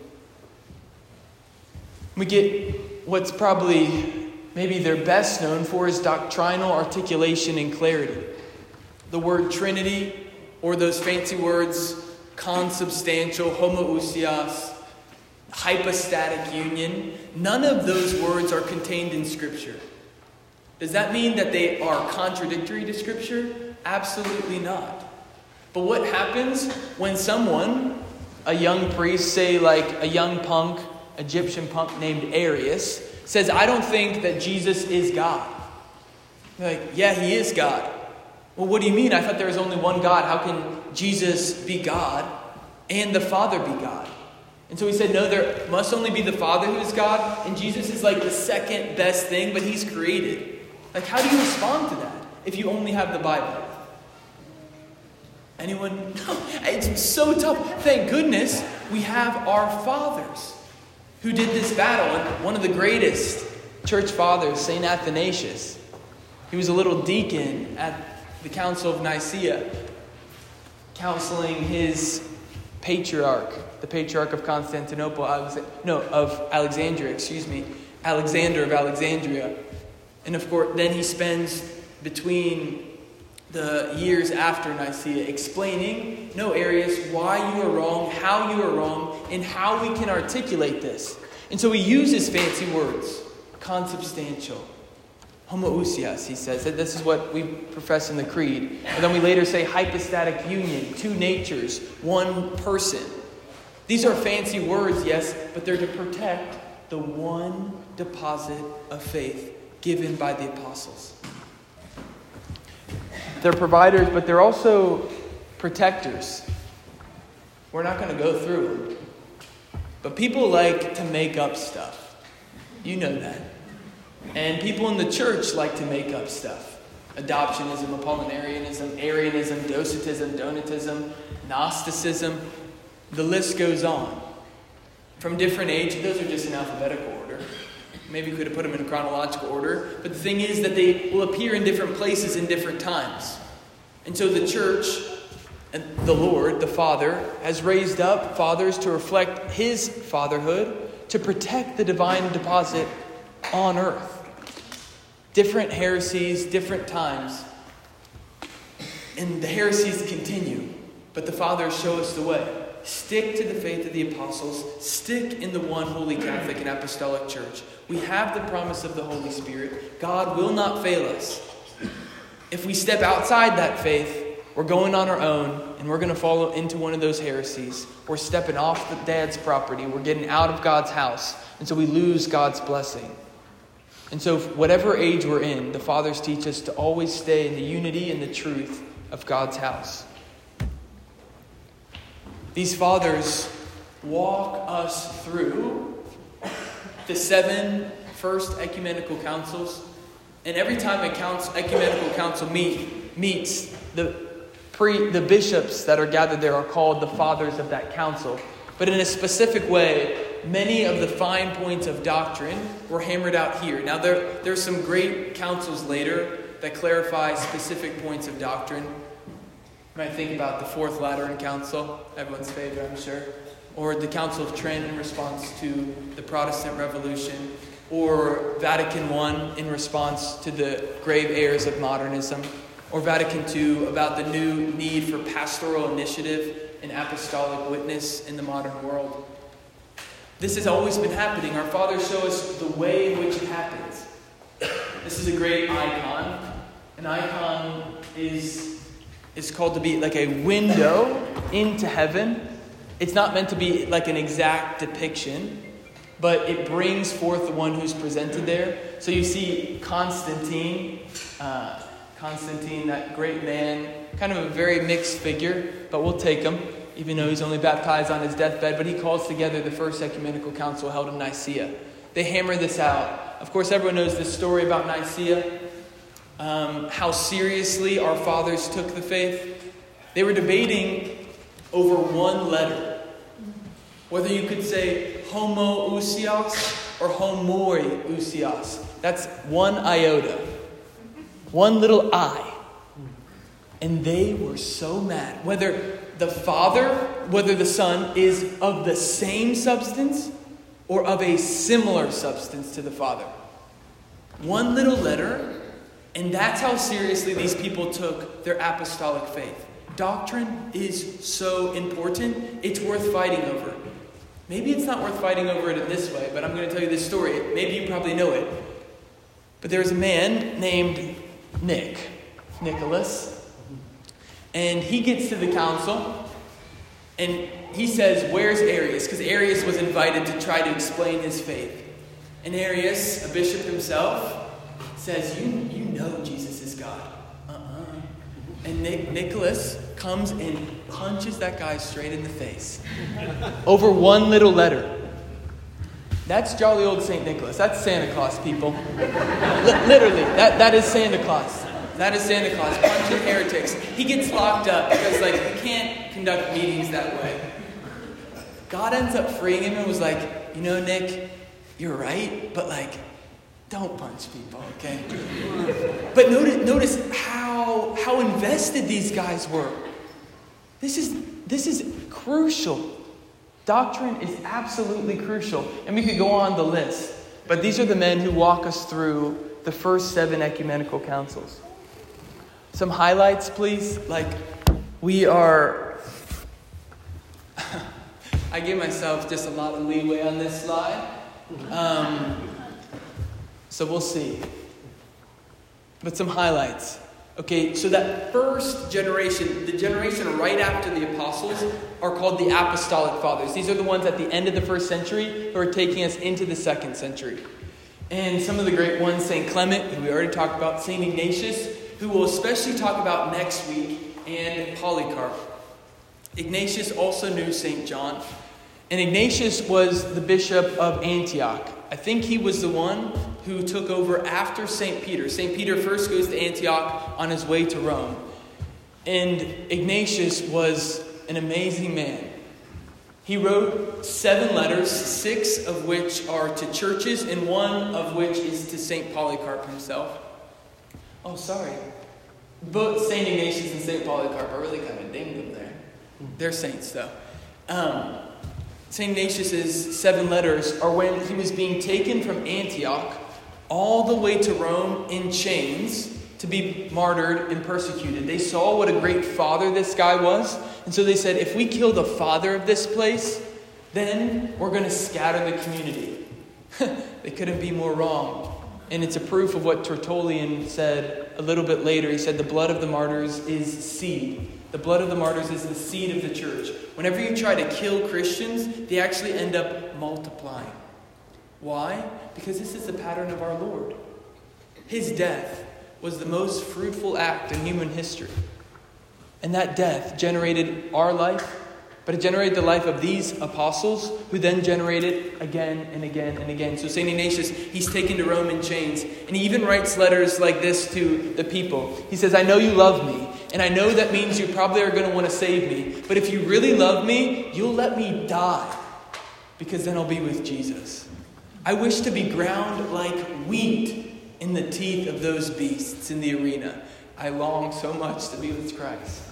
We get what's probably maybe they're best known for is doctrinal articulation and clarity. The word Trinity, or those fancy words, consubstantial, homoousios, hypostatic union, none of those words are contained in Scripture. Does that mean that they are contradictory to Scripture? Absolutely not. But what happens when someone, a young priest, say like a young punk, Egyptian punk named Arius, says, I don't think that Jesus is God. You're like, yeah, he is God. Well, what do you mean? I thought there was only one God. How can Jesus be God and the Father be God? And so he said, no, there must only be the Father who is God, and Jesus is like the second best thing, but he's created. Like, how do you respond to that if you only have the Bible? Anyone? No, it's so tough. Thank goodness we have our fathers who did this battle. And one of the greatest church fathers, St. Athanasius, he was a little deacon at the Council of Nicaea, counseling his patriarch, the Patriarch of Constantinople, of Alexandria, Alexander of Alexandria. And of course, then he spends between the years after Nicaea explaining, no, Arius, why you are wrong, how you are wrong, and how we can articulate this. And so he uses fancy words, consubstantial, homoousios, he says. That this is what we profess in the Creed. And then we later say hypostatic union, 2 natures, 1 person. These are fancy words, yes, but they're to protect the one deposit of faith given by the apostles. They're providers, but they're also protectors. We're not going to go through them. But people like to make up stuff. You know that. And people in the church like to make up stuff. Adoptionism, Apollinarianism, Arianism, Docetism, Donatism, Gnosticism. The list goes on. From different ages, those are just in alphabetical order. Maybe we could have put them in chronological order. But the thing is that they will appear in different places in different times. And so the church, and the Lord, the Father, has raised up fathers to reflect his fatherhood, to protect the divine deposit on earth. Different heresies, different times. And the heresies continue. But the fathers show us the way. Stick to the faith of the apostles. Stick in the one holy Catholic and Apostolic Church. We have the promise of the Holy Spirit. God will not fail us. If we step outside that faith, we're going on our own and we're going to fall into one of those heresies. We're stepping off the dad's property. We're getting out of God's house. And so we lose God's blessing. And so whatever age we're in, the fathers teach us to always stay in the unity and the truth of God's house. These fathers walk us through the 7 first ecumenical councils. And every time a ecumenical council meets, the bishops that are gathered there are called the fathers of that council. But in a specific way, many of the fine points of doctrine were hammered out here. Now, there's some great councils later that clarify specific points of doctrine. might think about the Fourth Lateran Council, everyone's favorite, I'm sure, or the Council of Trent in response to the Protestant Revolution, or Vatican I in response to the grave errors of modernism, or Vatican II about the new need for pastoral initiative and apostolic witness in the modern world. This has always been happening. Our fathers show us the way in which it happens. This is a great icon. An icon is called to be like a window into heaven. It's not meant to be like an exact depiction, but it brings forth the one who's presented there. So you see Constantine, that great man, kind of a very mixed figure, but we'll take him, even though he's only baptized on his deathbed. But he calls together the first ecumenical council held in Nicaea. They hammer this out. Of course, everyone knows this story about Nicaea, how seriously our fathers took the faith. They were debating over one letter, whether you could say homoousios or homoiousios. That's one iota, one little I. And they were so mad. Whether the Son is of the same substance or of a similar substance to the Father. One little letter, and that's how seriously these people took their apostolic faith. Doctrine is so important, it's worth fighting over. Maybe it's not worth fighting over it in this way, but I'm going to tell you this story. Maybe you probably know it. But there was a man named Nicholas, and he gets to the council, and he says, "Where's Arius?" Because Arius was invited to try to explain his faith. And Arius, a bishop himself, says, you know Jesus is God. And Nicholas comes and punches that guy straight in the face over one little letter. That's jolly old St. Nicholas. That's Santa Claus, people. Literally, that is Santa Claus. That is Santa Claus, punching heretics. He gets locked up because, you can't conduct meetings that way. God ends up freeing him and was like, Nick, you're right, but, don't punch people, okay? But notice how invested these guys were. This is crucial. Doctrine is absolutely crucial. And we could go on the list. But these are the men who walk us through the first 7 ecumenical councils. Some highlights, please. We are... I give myself just a lot of leeway on this slide. So we'll see. But some highlights. Okay, so that first generation, the generation right after the apostles, are called the apostolic fathers. These are the ones at the end of the first century who are taking us into the second century. And some of the great ones, St. Clement, who we already talked about, St. Ignatius, who we'll especially talk about next week, and Polycarp. Ignatius also knew St. John. And Ignatius was the bishop of Antioch. I think he was the one who took over after St. Peter. St. Peter first goes to Antioch on his way to Rome. And Ignatius was an amazing man. He wrote 7 letters, 6 of which are to churches, and 1 of which is to St. Polycarp himself. Oh, sorry. Both St. Ignatius and St. Polycarp, I really kind of dinged them there. They're saints, though. St. Ignatius' 7 letters are when he was being taken from Antioch all the way to Rome in chains to be martyred and persecuted. They saw what a great father this guy was. And so they said, if we kill the father of this place, then we're going to scatter the community. They couldn't be more wrong. And it's a proof of what Tertullian said a little bit later. He said the blood of the martyrs is seed. The blood of the martyrs is the seed of the church. Whenever you try to kill Christians, they actually end up multiplying. Why? Because this is the pattern of our Lord. His death was the most fruitful act in human history. And that death generated our life, but it generated the life of these apostles, who then generated again and again and again. So St. Ignatius, he's taken to Rome in chains. And he even writes letters like this to the people. He says, I know you love me. And I know that means you probably are going to want to save me. But if you really love me, you'll let me die. Because then I'll be with Jesus. I wish to be ground like wheat in the teeth of those beasts in the arena. I long so much to be with Christ.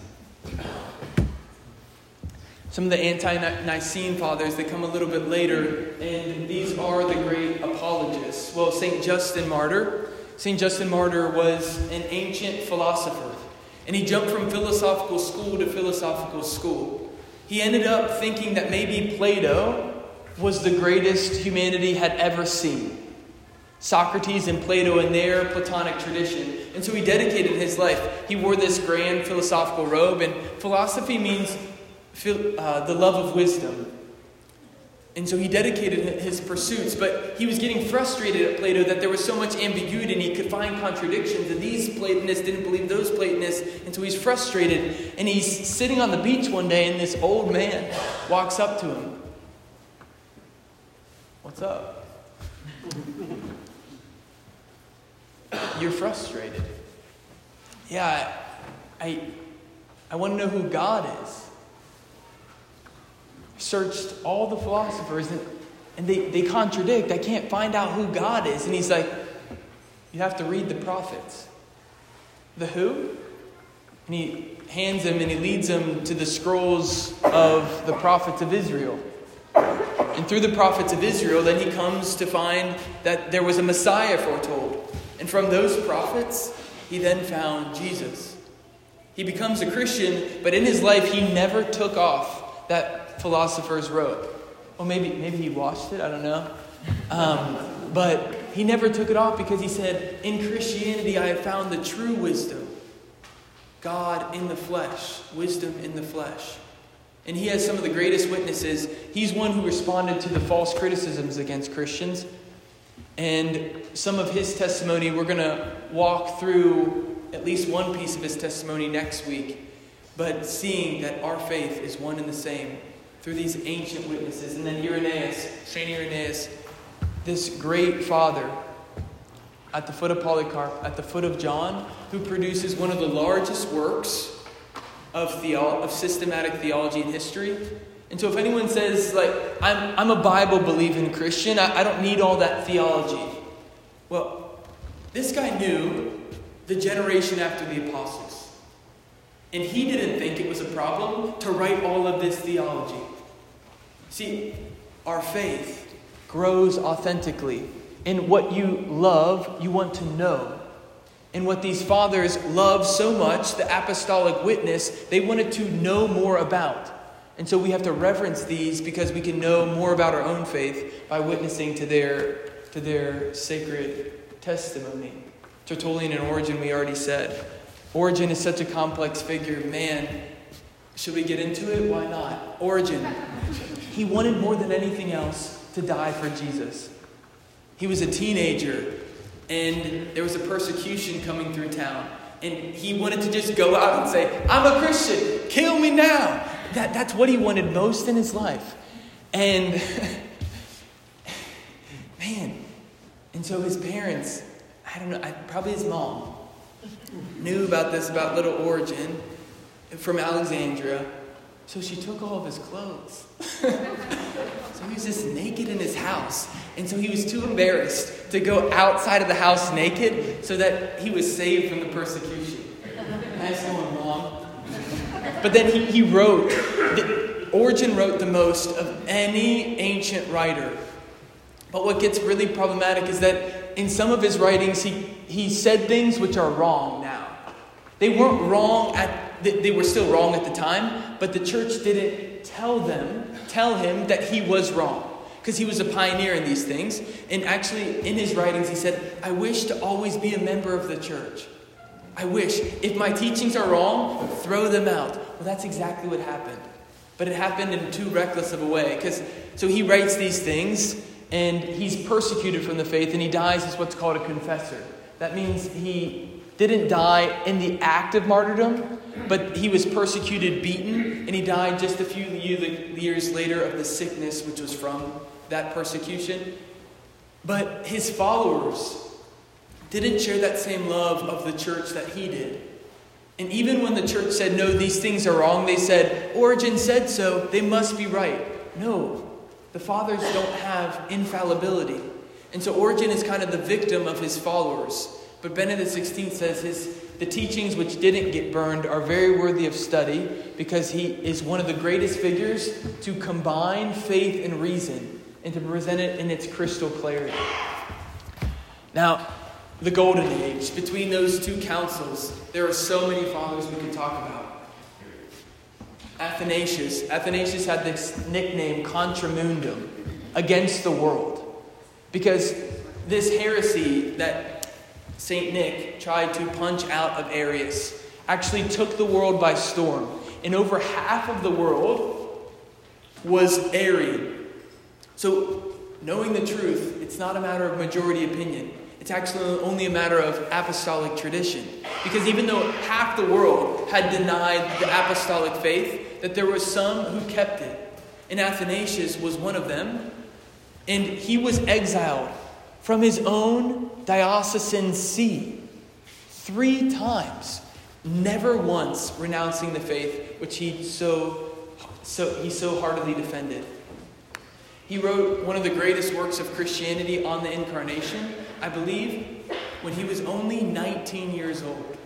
Some of the anti-Nicene fathers, they come a little bit later, and these are the great apologists. Well, St. Justin Martyr. St. Justin Martyr was an ancient philosopher, and he jumped from philosophical school to philosophical school. He ended up thinking that maybe Plato was the greatest humanity had ever seen. Socrates and Plato in their Platonic tradition. And so he dedicated his life. He wore this grand philosophical robe, and philosophy means the love of wisdom. And so he dedicated his pursuits, but he was getting frustrated at Plato that there was so much ambiguity and he could find contradictions, and these Platonists didn't believe those Platonists, and so he's frustrated, and he's sitting on the beach one day, and this old man walks up to him. "What's up?" "You're frustrated." "Yeah, I want to know who God is. Searched all the philosophers, and they contradict. I can't find out who God is." And he's like, "You have to read the prophets." "The who?" And he hands him and he leads him to the scrolls of the prophets of Israel. And through the prophets of Israel, then he comes to find that there was a Messiah foretold. And from those prophets, he then found Jesus. He becomes a Christian, but in his life, he never took off that philosopher's robe. Well, maybe he washed it, I don't know. But he never took it off because he said, "In Christianity, I have found the true wisdom. God in the flesh, wisdom in the flesh." And he has some of the greatest witnesses. He's one who responded to the false criticisms against Christians. And some of his testimony, we're going to walk through at least one piece of his testimony next week. But seeing that our faith is one and the same through these ancient witnesses. And then Irenaeus, St. Irenaeus, this great father at the foot of Polycarp, at the foot of John, who produces one of the largest works of systematic theology in history. And so if anyone says, like, I'm a Bible-believing Christian, I don't need all that theology. Well, this guy knew the generation after the apostles. And he didn't think it was a problem to write all of this theology. See, our faith grows authentically. In what you love, you want to know. And what these fathers loved so much, the apostolic witness, they wanted to know more about. And so we have to reverence these because we can know more about our own faith by witnessing to their sacred testimony. Tertullian and Origen, we already said. Origen is such a complex figure. Man, should we get into it? Why not? Origen, he wanted more than anything else to die for Jesus. He was a teenager, and there was a persecution coming through town. And he wanted to just go out and say, "I'm a Christian, kill me now." That's what he wanted most in his life. And, man, and so his parents, I don't know, probably his mom, knew about this, about little Origen from Alexandria. So she took all of his clothes. So he was just naked in his house. And so he was too embarrassed to go outside of the house naked so that he was saved from the persecution. Nice one, Mom. But then Origen wrote the most of any ancient writer. But what gets really problematic is that in some of his writings, he said things which are wrong now. They weren't wrong they were still wrong at the time, but the church didn't tell him that he was wrong. Because he was a pioneer in these things. And actually, in his writings, he said, "I wish to always be a member of the church. I wish. If my teachings are wrong, throw them out." Well, that's exactly what happened. But it happened in too reckless of a way. So he writes these things, and he's persecuted from the faith, and he dies as what's called a confessor. That means he didn't die in the act of martyrdom, but he was persecuted, beaten, and he died just a few years later of the sickness which was from that persecution. But his followers didn't share that same love of the church that he did. And even when the church said, "No, these things are wrong," they said, "Origen said so, they must be right." No, the fathers don't have infallibility. And so Origen is kind of the victim of his followers. But Benedict XVI says the teachings which didn't get burned are very worthy of study because he is one of the greatest figures to combine faith and reason and to present it in its crystal clarity. Now, the Golden Age, between those two councils, there are so many fathers we could talk about. Athanasius had this nickname, Contra Mundum, against the world, because this heresy that St. Nick tried to punch out of Arius actually took the world by storm, and over half of the world was Arian. So, knowing the truth, it's not a matter of majority opinion. It's actually only a matter of apostolic tradition. Because even though half the world had denied the apostolic faith, that there were some who kept it. And Athanasius was one of them. And he was exiled from his own diocesan see 3 times, never once renouncing the faith which he so heartily defended. He wrote one of the greatest works of Christianity on the Incarnation, I believe, when he was only 19 years old.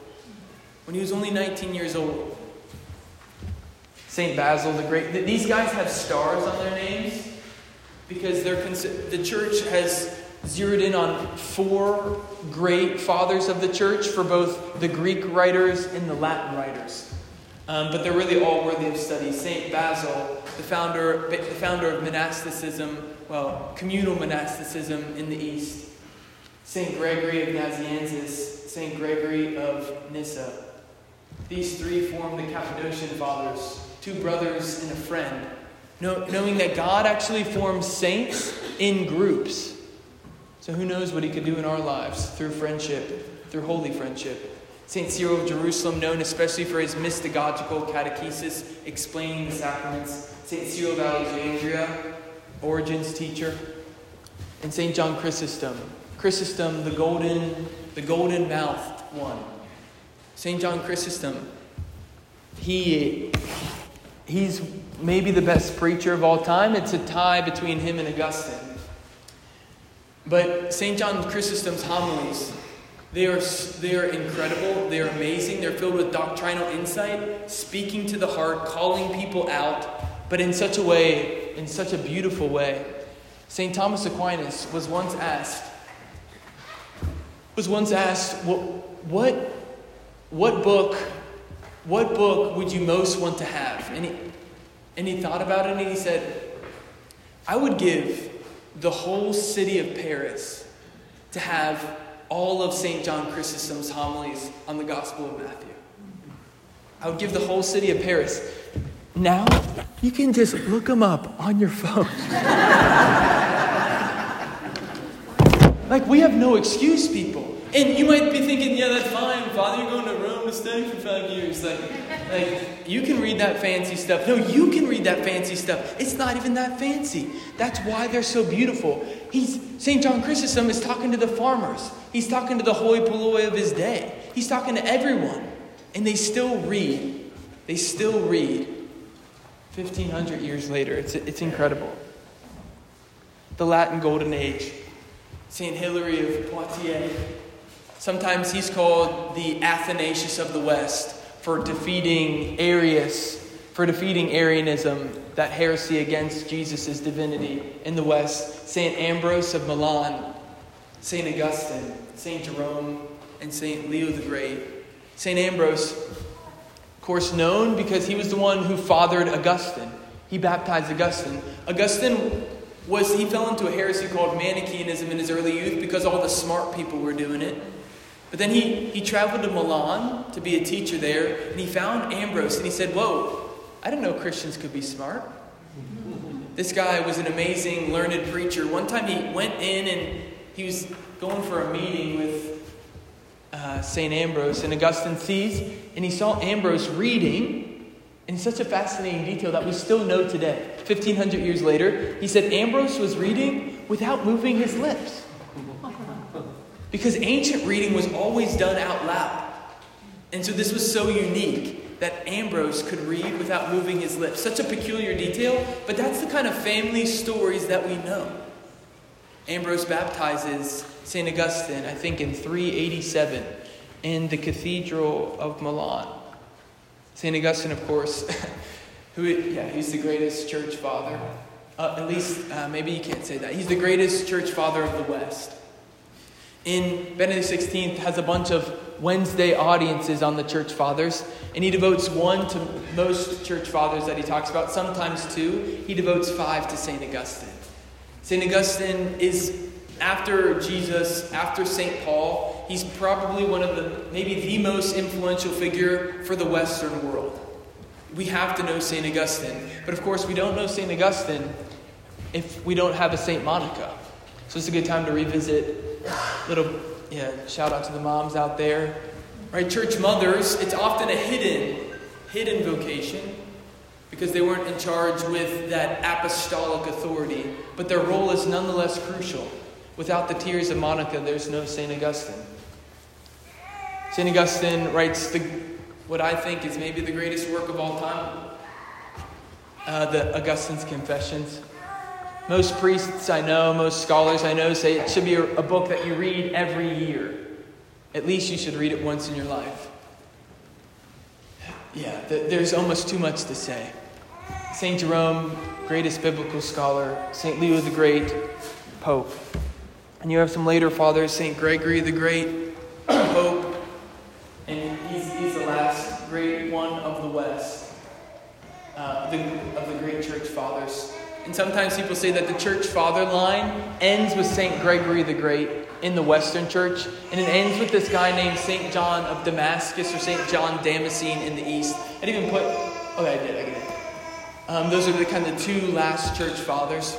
St. Basil the Great. These guys have stars on their names because the church has zeroed in on 4 great fathers of the church for both the Greek writers and the Latin writers. But they're really all worthy of study. St. Basil, the founder of monasticism, communal monasticism in the East. St. Gregory of Nazianzus, St. Gregory of Nyssa. These 3 form the Cappadocian Fathers, 2 brothers and a friend, knowing that God actually forms saints in groups. So who knows what he could do in our lives through friendship, through holy friendship. St. Cyril of Jerusalem, known especially for his mystagogical catechesis explaining the sacraments. St. Cyril of Alexandria, Origen's teacher. And St. John Chrysostom. Chrysostom, the golden-mouthed one. St. John Chrysostom, he's maybe the best preacher of all time. It's a tie between him and Augustine. But St. John Chrysostom's homilies, they are incredible. They are amazing. They're filled with doctrinal insight, speaking to the heart, calling people out, but in such a beautiful way. St. Thomas Aquinas was once asked, what book would you most want to have? And he thought about it and he said, I would give the whole city of Paris to have all of St. John Chrysostom's homilies on the Gospel of Matthew. I would give the whole city of Paris. Now, you can just look them up on your phone. Like, we have no excuse, people. And you might be thinking, yeah, that's fine, Father, you're going to Rome to study for 5 years. Like you can read that fancy stuff. No, you can read that fancy stuff. It's not even that fancy. That's why they're so beautiful. St. John Chrysostom is talking to the farmers. He's talking to the hoi polloi of his day. He's talking to everyone. And they still read. 1,500 years later. It's incredible. The Latin Golden Age. St. Hilary of Poitiers. Sometimes he's called the Athanasius of the West for defeating Arianism, that heresy against Jesus' divinity in the West. St. Ambrose of Milan, St. Augustine, St. Jerome, and St. Leo the Great. St. Ambrose, of course, known because he was the one who fathered Augustine. He baptized Augustine. He fell into a heresy called Manichaeanism in his early youth because all the smart people were doing it. But then he traveled to Milan to be a teacher there, and he found Ambrose, and he said, whoa, I didn't know Christians could be smart. This guy was an amazing, learned preacher. One time he went in, and he was going for a meeting with St. Ambrose, and Augustine sees, and he saw Ambrose reading, in such a fascinating detail that we still know today. 1,500 years later, he said Ambrose was reading without moving his lips. Because ancient reading was always done out loud. And so this was so unique that Ambrose could read without moving his lips. Such a peculiar detail, but that's the kind of family stories that we know. Ambrose baptizes St. Augustine, I think in 387. in the Cathedral of Milan. St. Augustine, of course, he's the greatest church father. At least, maybe you can't say that. He's the greatest church father of the West. Benedict XVI has a bunch of Wednesday audiences on the church fathers, and he devotes one to most church fathers that he talks about, sometimes two. He devotes 5 to St. Augustine. St. Augustine is, after Jesus, after St. Paul, he's probably maybe the most influential figure for the Western world. We have to know St. Augustine. But of course, we don't know St. Augustine if we don't have a St. Monica. So it's a good time to revisit. Shout out to the moms out there. Right, church mothers, it's often a hidden vocation because they weren't in charge with that apostolic authority. But their role is nonetheless crucial. Without the tears of Monica, there's no St. Augustine. St. Augustine writes what I think is maybe the greatest work of all time, the Augustine's Confessions. Most priests I know, most scholars I know say it should be a book that you read every year. At least you should read it once in your life. There's almost too much to say. St. Jerome, greatest biblical scholar. St. Leo the Great, Pope. And you have some later fathers, St. Gregory the Great, Pope. And he's the last great one of the West, of the great church fathers. And sometimes people say that the church father line ends with St. Gregory the Great in the Western church, and it ends with this guy named St. John of Damascus or St. John Damascene in the East. I didn't even put... Okay, I did. Those are the kind of two last church fathers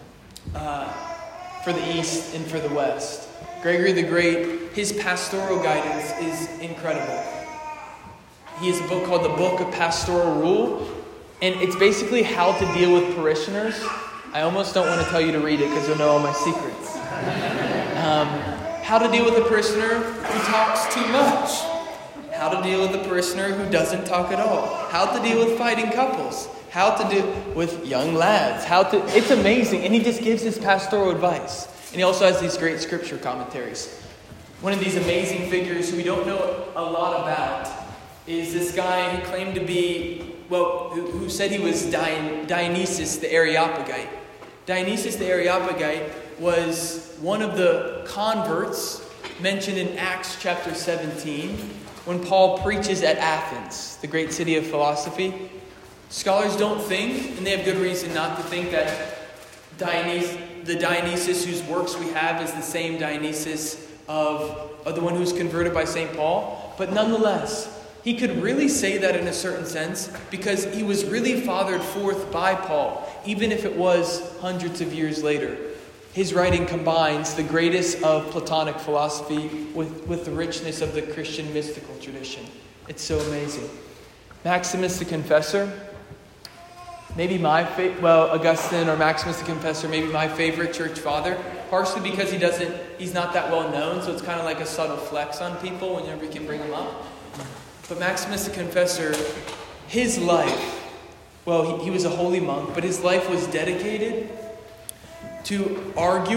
for the East and for the West. Gregory the Great, his pastoral guidance is incredible. He has a book called The Book of Pastoral Rule, and it's basically how to deal with parishioners. I almost don't want to tell you to read it because you'll know all my secrets. How to deal with a parishioner who talks too much. How to deal with a parishioner who doesn't talk at all. How to deal with fighting couples. How to deal with young lads. It's amazing. And he just gives his pastoral advice. And he also has these great scripture commentaries. One of these amazing figures who we don't know a lot about is this guy who claimed to be, who said he was Dionysius the Areopagite. Dionysius the Areopagite was one of the converts mentioned in Acts chapter 17 when Paul preaches at Athens, the great city of philosophy. Scholars don't think, and they have good reason not to think, that the Dionysius whose works we have is the same Dionysius of the one who was converted by St. Paul. But nonetheless, he could really say that in a certain sense because he was really fathered forth by Paul, even if it was hundreds of years later. His writing combines the greatest of Platonic philosophy with the richness of the Christian mystical tradition. It's so amazing. Maximus the Confessor, maybe Augustine or Maximus the Confessor, maybe my favorite church father, partially because he's not that well known, so it's kind of like a subtle flex on people whenever you can bring him up. But Maximus the Confessor, his life, he was a holy monk, but his life was dedicated to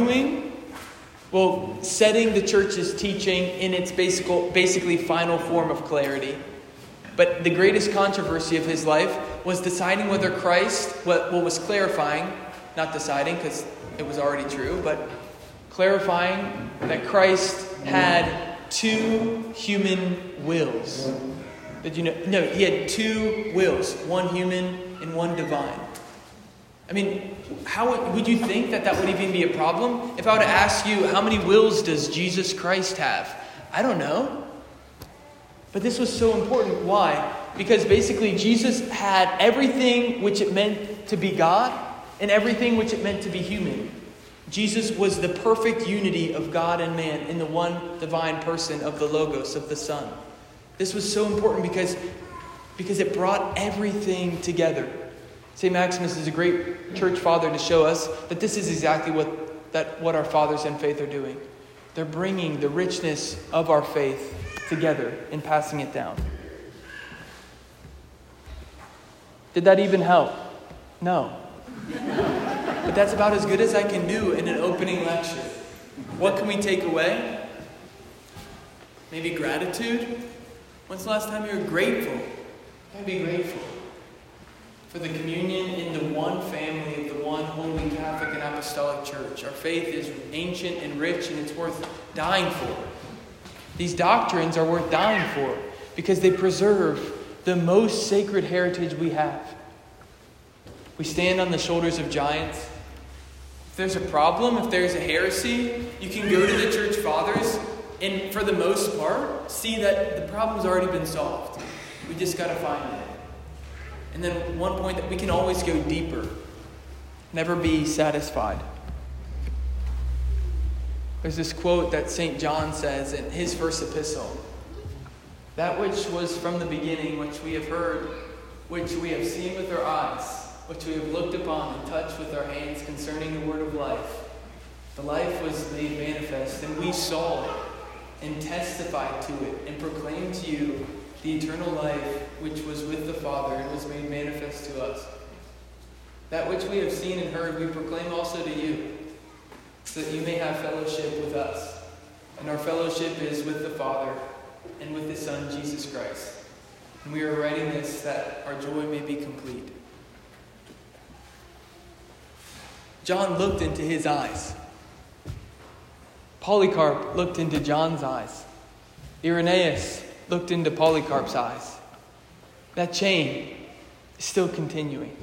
setting the church's teaching in its basically final form of clarity. But the greatest controversy of his life was deciding whether Christ, what was clarifying, not deciding because it was already true, but clarifying that Christ had two human wills. Did you know? No, he had two wills, one human and one divine. I mean, how would you think that would even be a problem? If I were to ask you, how many wills does Jesus Christ have? I don't know. But this was so important. Why? Because basically Jesus had everything which it meant to be God and everything which it meant to be human. Jesus was the perfect unity of God and man in the one divine person of the Logos, of the Son. This was so important because it brought everything together. St. Maximus is a great church father to show us that this is exactly what our fathers in faith are doing. They're bringing the richness of our faith together and passing it down. Did that even help? No. But that's about as good as I can do in an opening lecture. What can we take away? Maybe gratitude. When's the last time you were grateful? You gotta be grateful for the communion in the one family of the one holy Catholic and Apostolic Church. Our faith is ancient and rich, and it's worth dying for. These doctrines are worth dying for because they preserve the most sacred heritage we have. We stand on the shoulders of giants. If there's a problem, if there's a heresy, you can go to the church fathers and, for the most part, see that the problem's already been solved. We just got to find it. And then one point that we can always go deeper. Never be satisfied. There's this quote that St. John says in his first epistle. That which was from the beginning, which we have heard, which we have seen with our eyes, which we have looked upon and touched with our hands concerning the word of life. The life was made manifest, and we saw it, and testified to it, and proclaimed to you the eternal life which was with the Father and was made manifest to us. That which we have seen and heard we proclaim also to you, so that you may have fellowship with us. And our fellowship is with the Father and with His Son, Jesus Christ. And we are writing this that our joy may be complete. John looked into his eyes. Polycarp looked into John's eyes. Irenaeus looked into Polycarp's eyes. That chain is still continuing.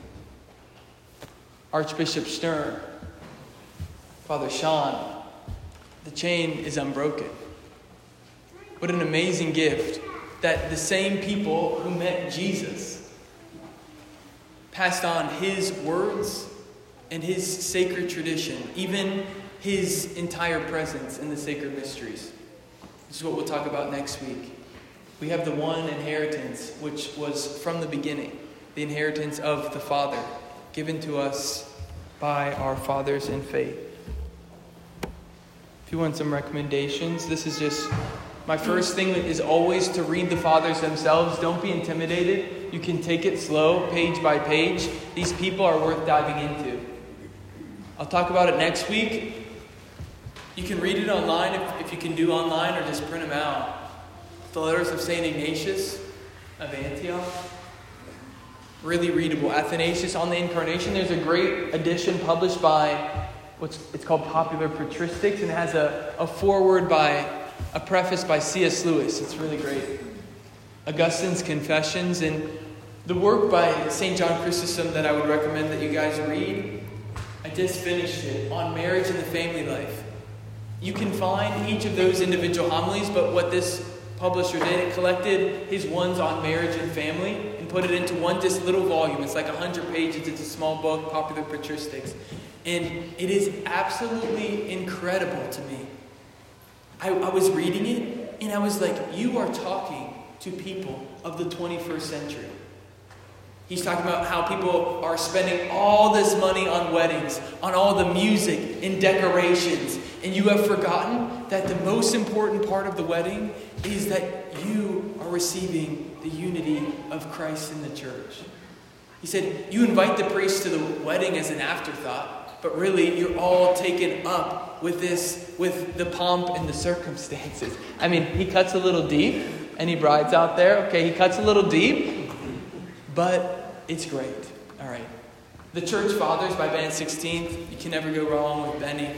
Archbishop Stern, Father Sean, the chain is unbroken. What an amazing gift that the same people who met Jesus passed on his words and his sacred tradition, even his entire presence in the sacred mysteries. This is what we'll talk about next week. We have the one inheritance which was from the beginning, the inheritance of the Father, given to us by our fathers in faith. If you want some recommendations, this is just my first thing is always to read the fathers themselves. Don't be intimidated. You can take it slow, page by page. These people are worth diving into. I'll talk about it next week. You can read it online if you can do online, or just print them out. The letters of St. Ignatius of Antioch. Really readable. Athanasius on the Incarnation. There's a great edition published by it's called Popular Patristics, and it has a foreword by a preface by C.S. Lewis. It's really great. Augustine's Confessions, and the work by St. John Chrysostom that I would recommend that you guys read. I just finished it on marriage and the family life. You can find each of those individual homilies, but what this publisher did, it collected his ones on marriage and family and put it into one just little volume. It's like 100 pages. It's a small book, Popular Patristics. And it is absolutely incredible to me. I was reading it, and I was like, you are talking to people of the 21st century. He's talking about how people are spending all this money on weddings, on all the music and decorations. And you have forgotten that the most important part of the wedding is that you are receiving the unity of Christ in the church. He said, you invite the priest to the wedding as an afterthought, but really you're all taken up with the pomp and the circumstances. I mean, he cuts a little deep. Any brides out there? Okay, he cuts a little deep, but it's great. All right. The Church Fathers by Benedict XVI. You can never go wrong with Benny.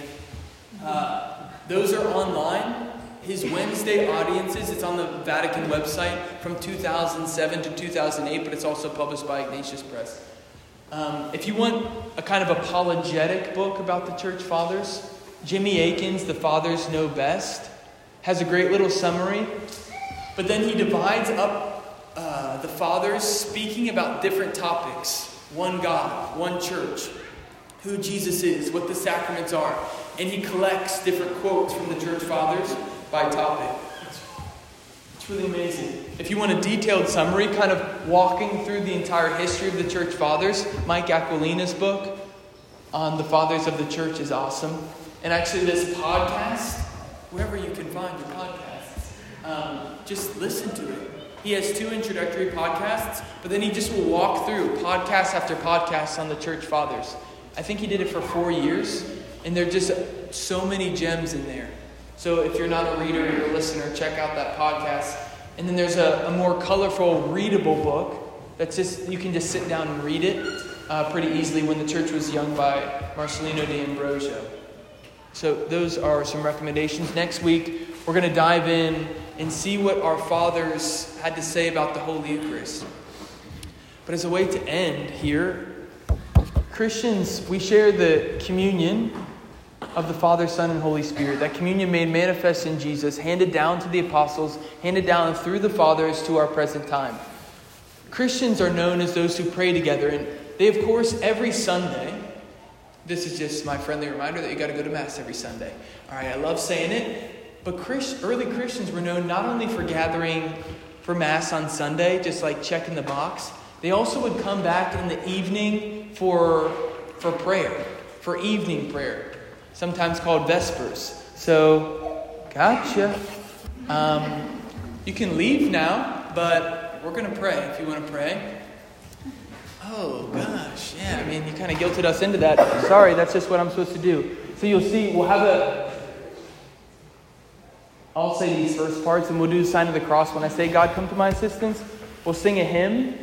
Those are online. His Wednesday audiences, it's on the Vatican website from 2007 to 2008, but it's also published by Ignatius Press. If you want a kind of apologetic book about the Church Fathers, Jimmy Akin's The Fathers Know Best has a great little summary, but then he divides up the Fathers speaking about different topics. One God, one church, who Jesus is, what the sacraments are. And he collects different quotes from the Church Fathers by topic. It's really amazing. If you want a detailed summary, kind of walking through the entire history of the Church Fathers, Mike Aquilina's book on the Fathers of the Church is awesome. And actually this podcast, wherever you can find your podcasts, just listen to it. He has 2 introductory podcasts, but then he just will walk through podcast after podcast on the Church Fathers. I think he did it for 4 years, and there are just so many gems in there. So if you're not a reader, you're a listener, check out that podcast. And then there's a more colorful, readable book that's just, you can just sit down and read it pretty easily, When the Church Was Young by Marcelino D'Ambrosio. So those are some recommendations. Next week, we're going to dive in and see what our fathers had to say about the Holy Eucharist. But as a way to end here, Christians, we share the communion of the Father, Son, and Holy Spirit. That communion made manifest in Jesus, handed down to the apostles, handed down through the fathers to our present time. Christians are known as those who pray together, and they, of course, every Sunday, this is just my friendly reminder that you got to go to Mass every Sunday. All right, I love saying it, but early Christians were known not only for gathering for Mass on Sunday, just like checking the box, they also would come back in the evening for prayer, for evening prayer, sometimes called Vespers. So, gotcha. You can leave now, but we're going to pray if you want to pray. Oh, gosh. Yeah, I mean, you kind of guilted us into that. Sorry, that's just what I'm supposed to do. So you'll see, I'll say these first parts, and we'll do the sign of the cross. When I say, God, come to my assistance, we'll sing a hymn.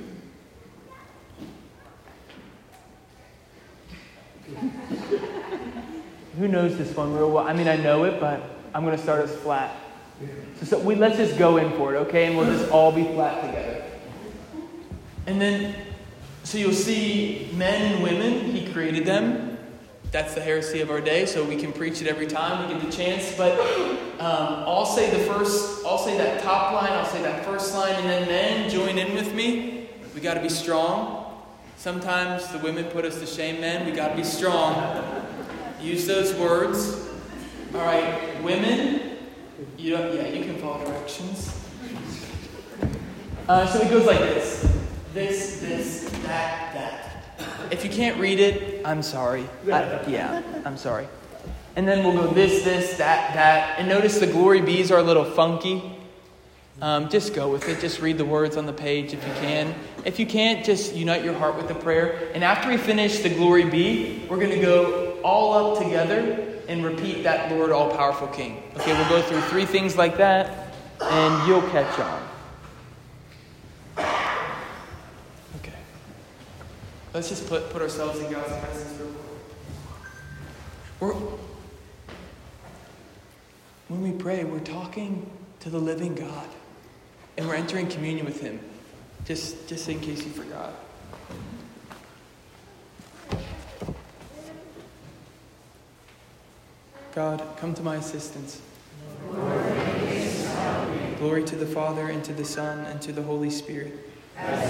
Who knows this one real well? I mean, I know it, but I'm going to start us flat. So let's just go in for it, okay? And we'll just all be flat together. And then, so you'll see men and women, He created them. That's the heresy of our day, so we can preach it every time we get the chance. But I'll say that top line, I'll say that first line, and then men, join in with me. We got to be strong. Sometimes the women put us to shame, men. We got to be strong. Use those words. All right, women, you can follow directions. So it goes like this. This, that. If you can't read it, I'm sorry. I'm sorry. And then we'll go this, that. And notice the Glory Bees are a little funky. Just go with it. Just read the words on the page if you can. If you can't, just unite your heart with the prayer. And after we finish the Glory Be, we're going to go all up together and repeat that Lord all-powerful King. Okay, we'll go through 3 things like that, and you'll catch on. Okay. Let's just put ourselves in God's presence real quick. When we pray, we're talking to the living God. And we're entering communion with Him. Just in case you forgot. God, come to my assistance. Glory to the Father, and to the Son, and to the Holy Spirit.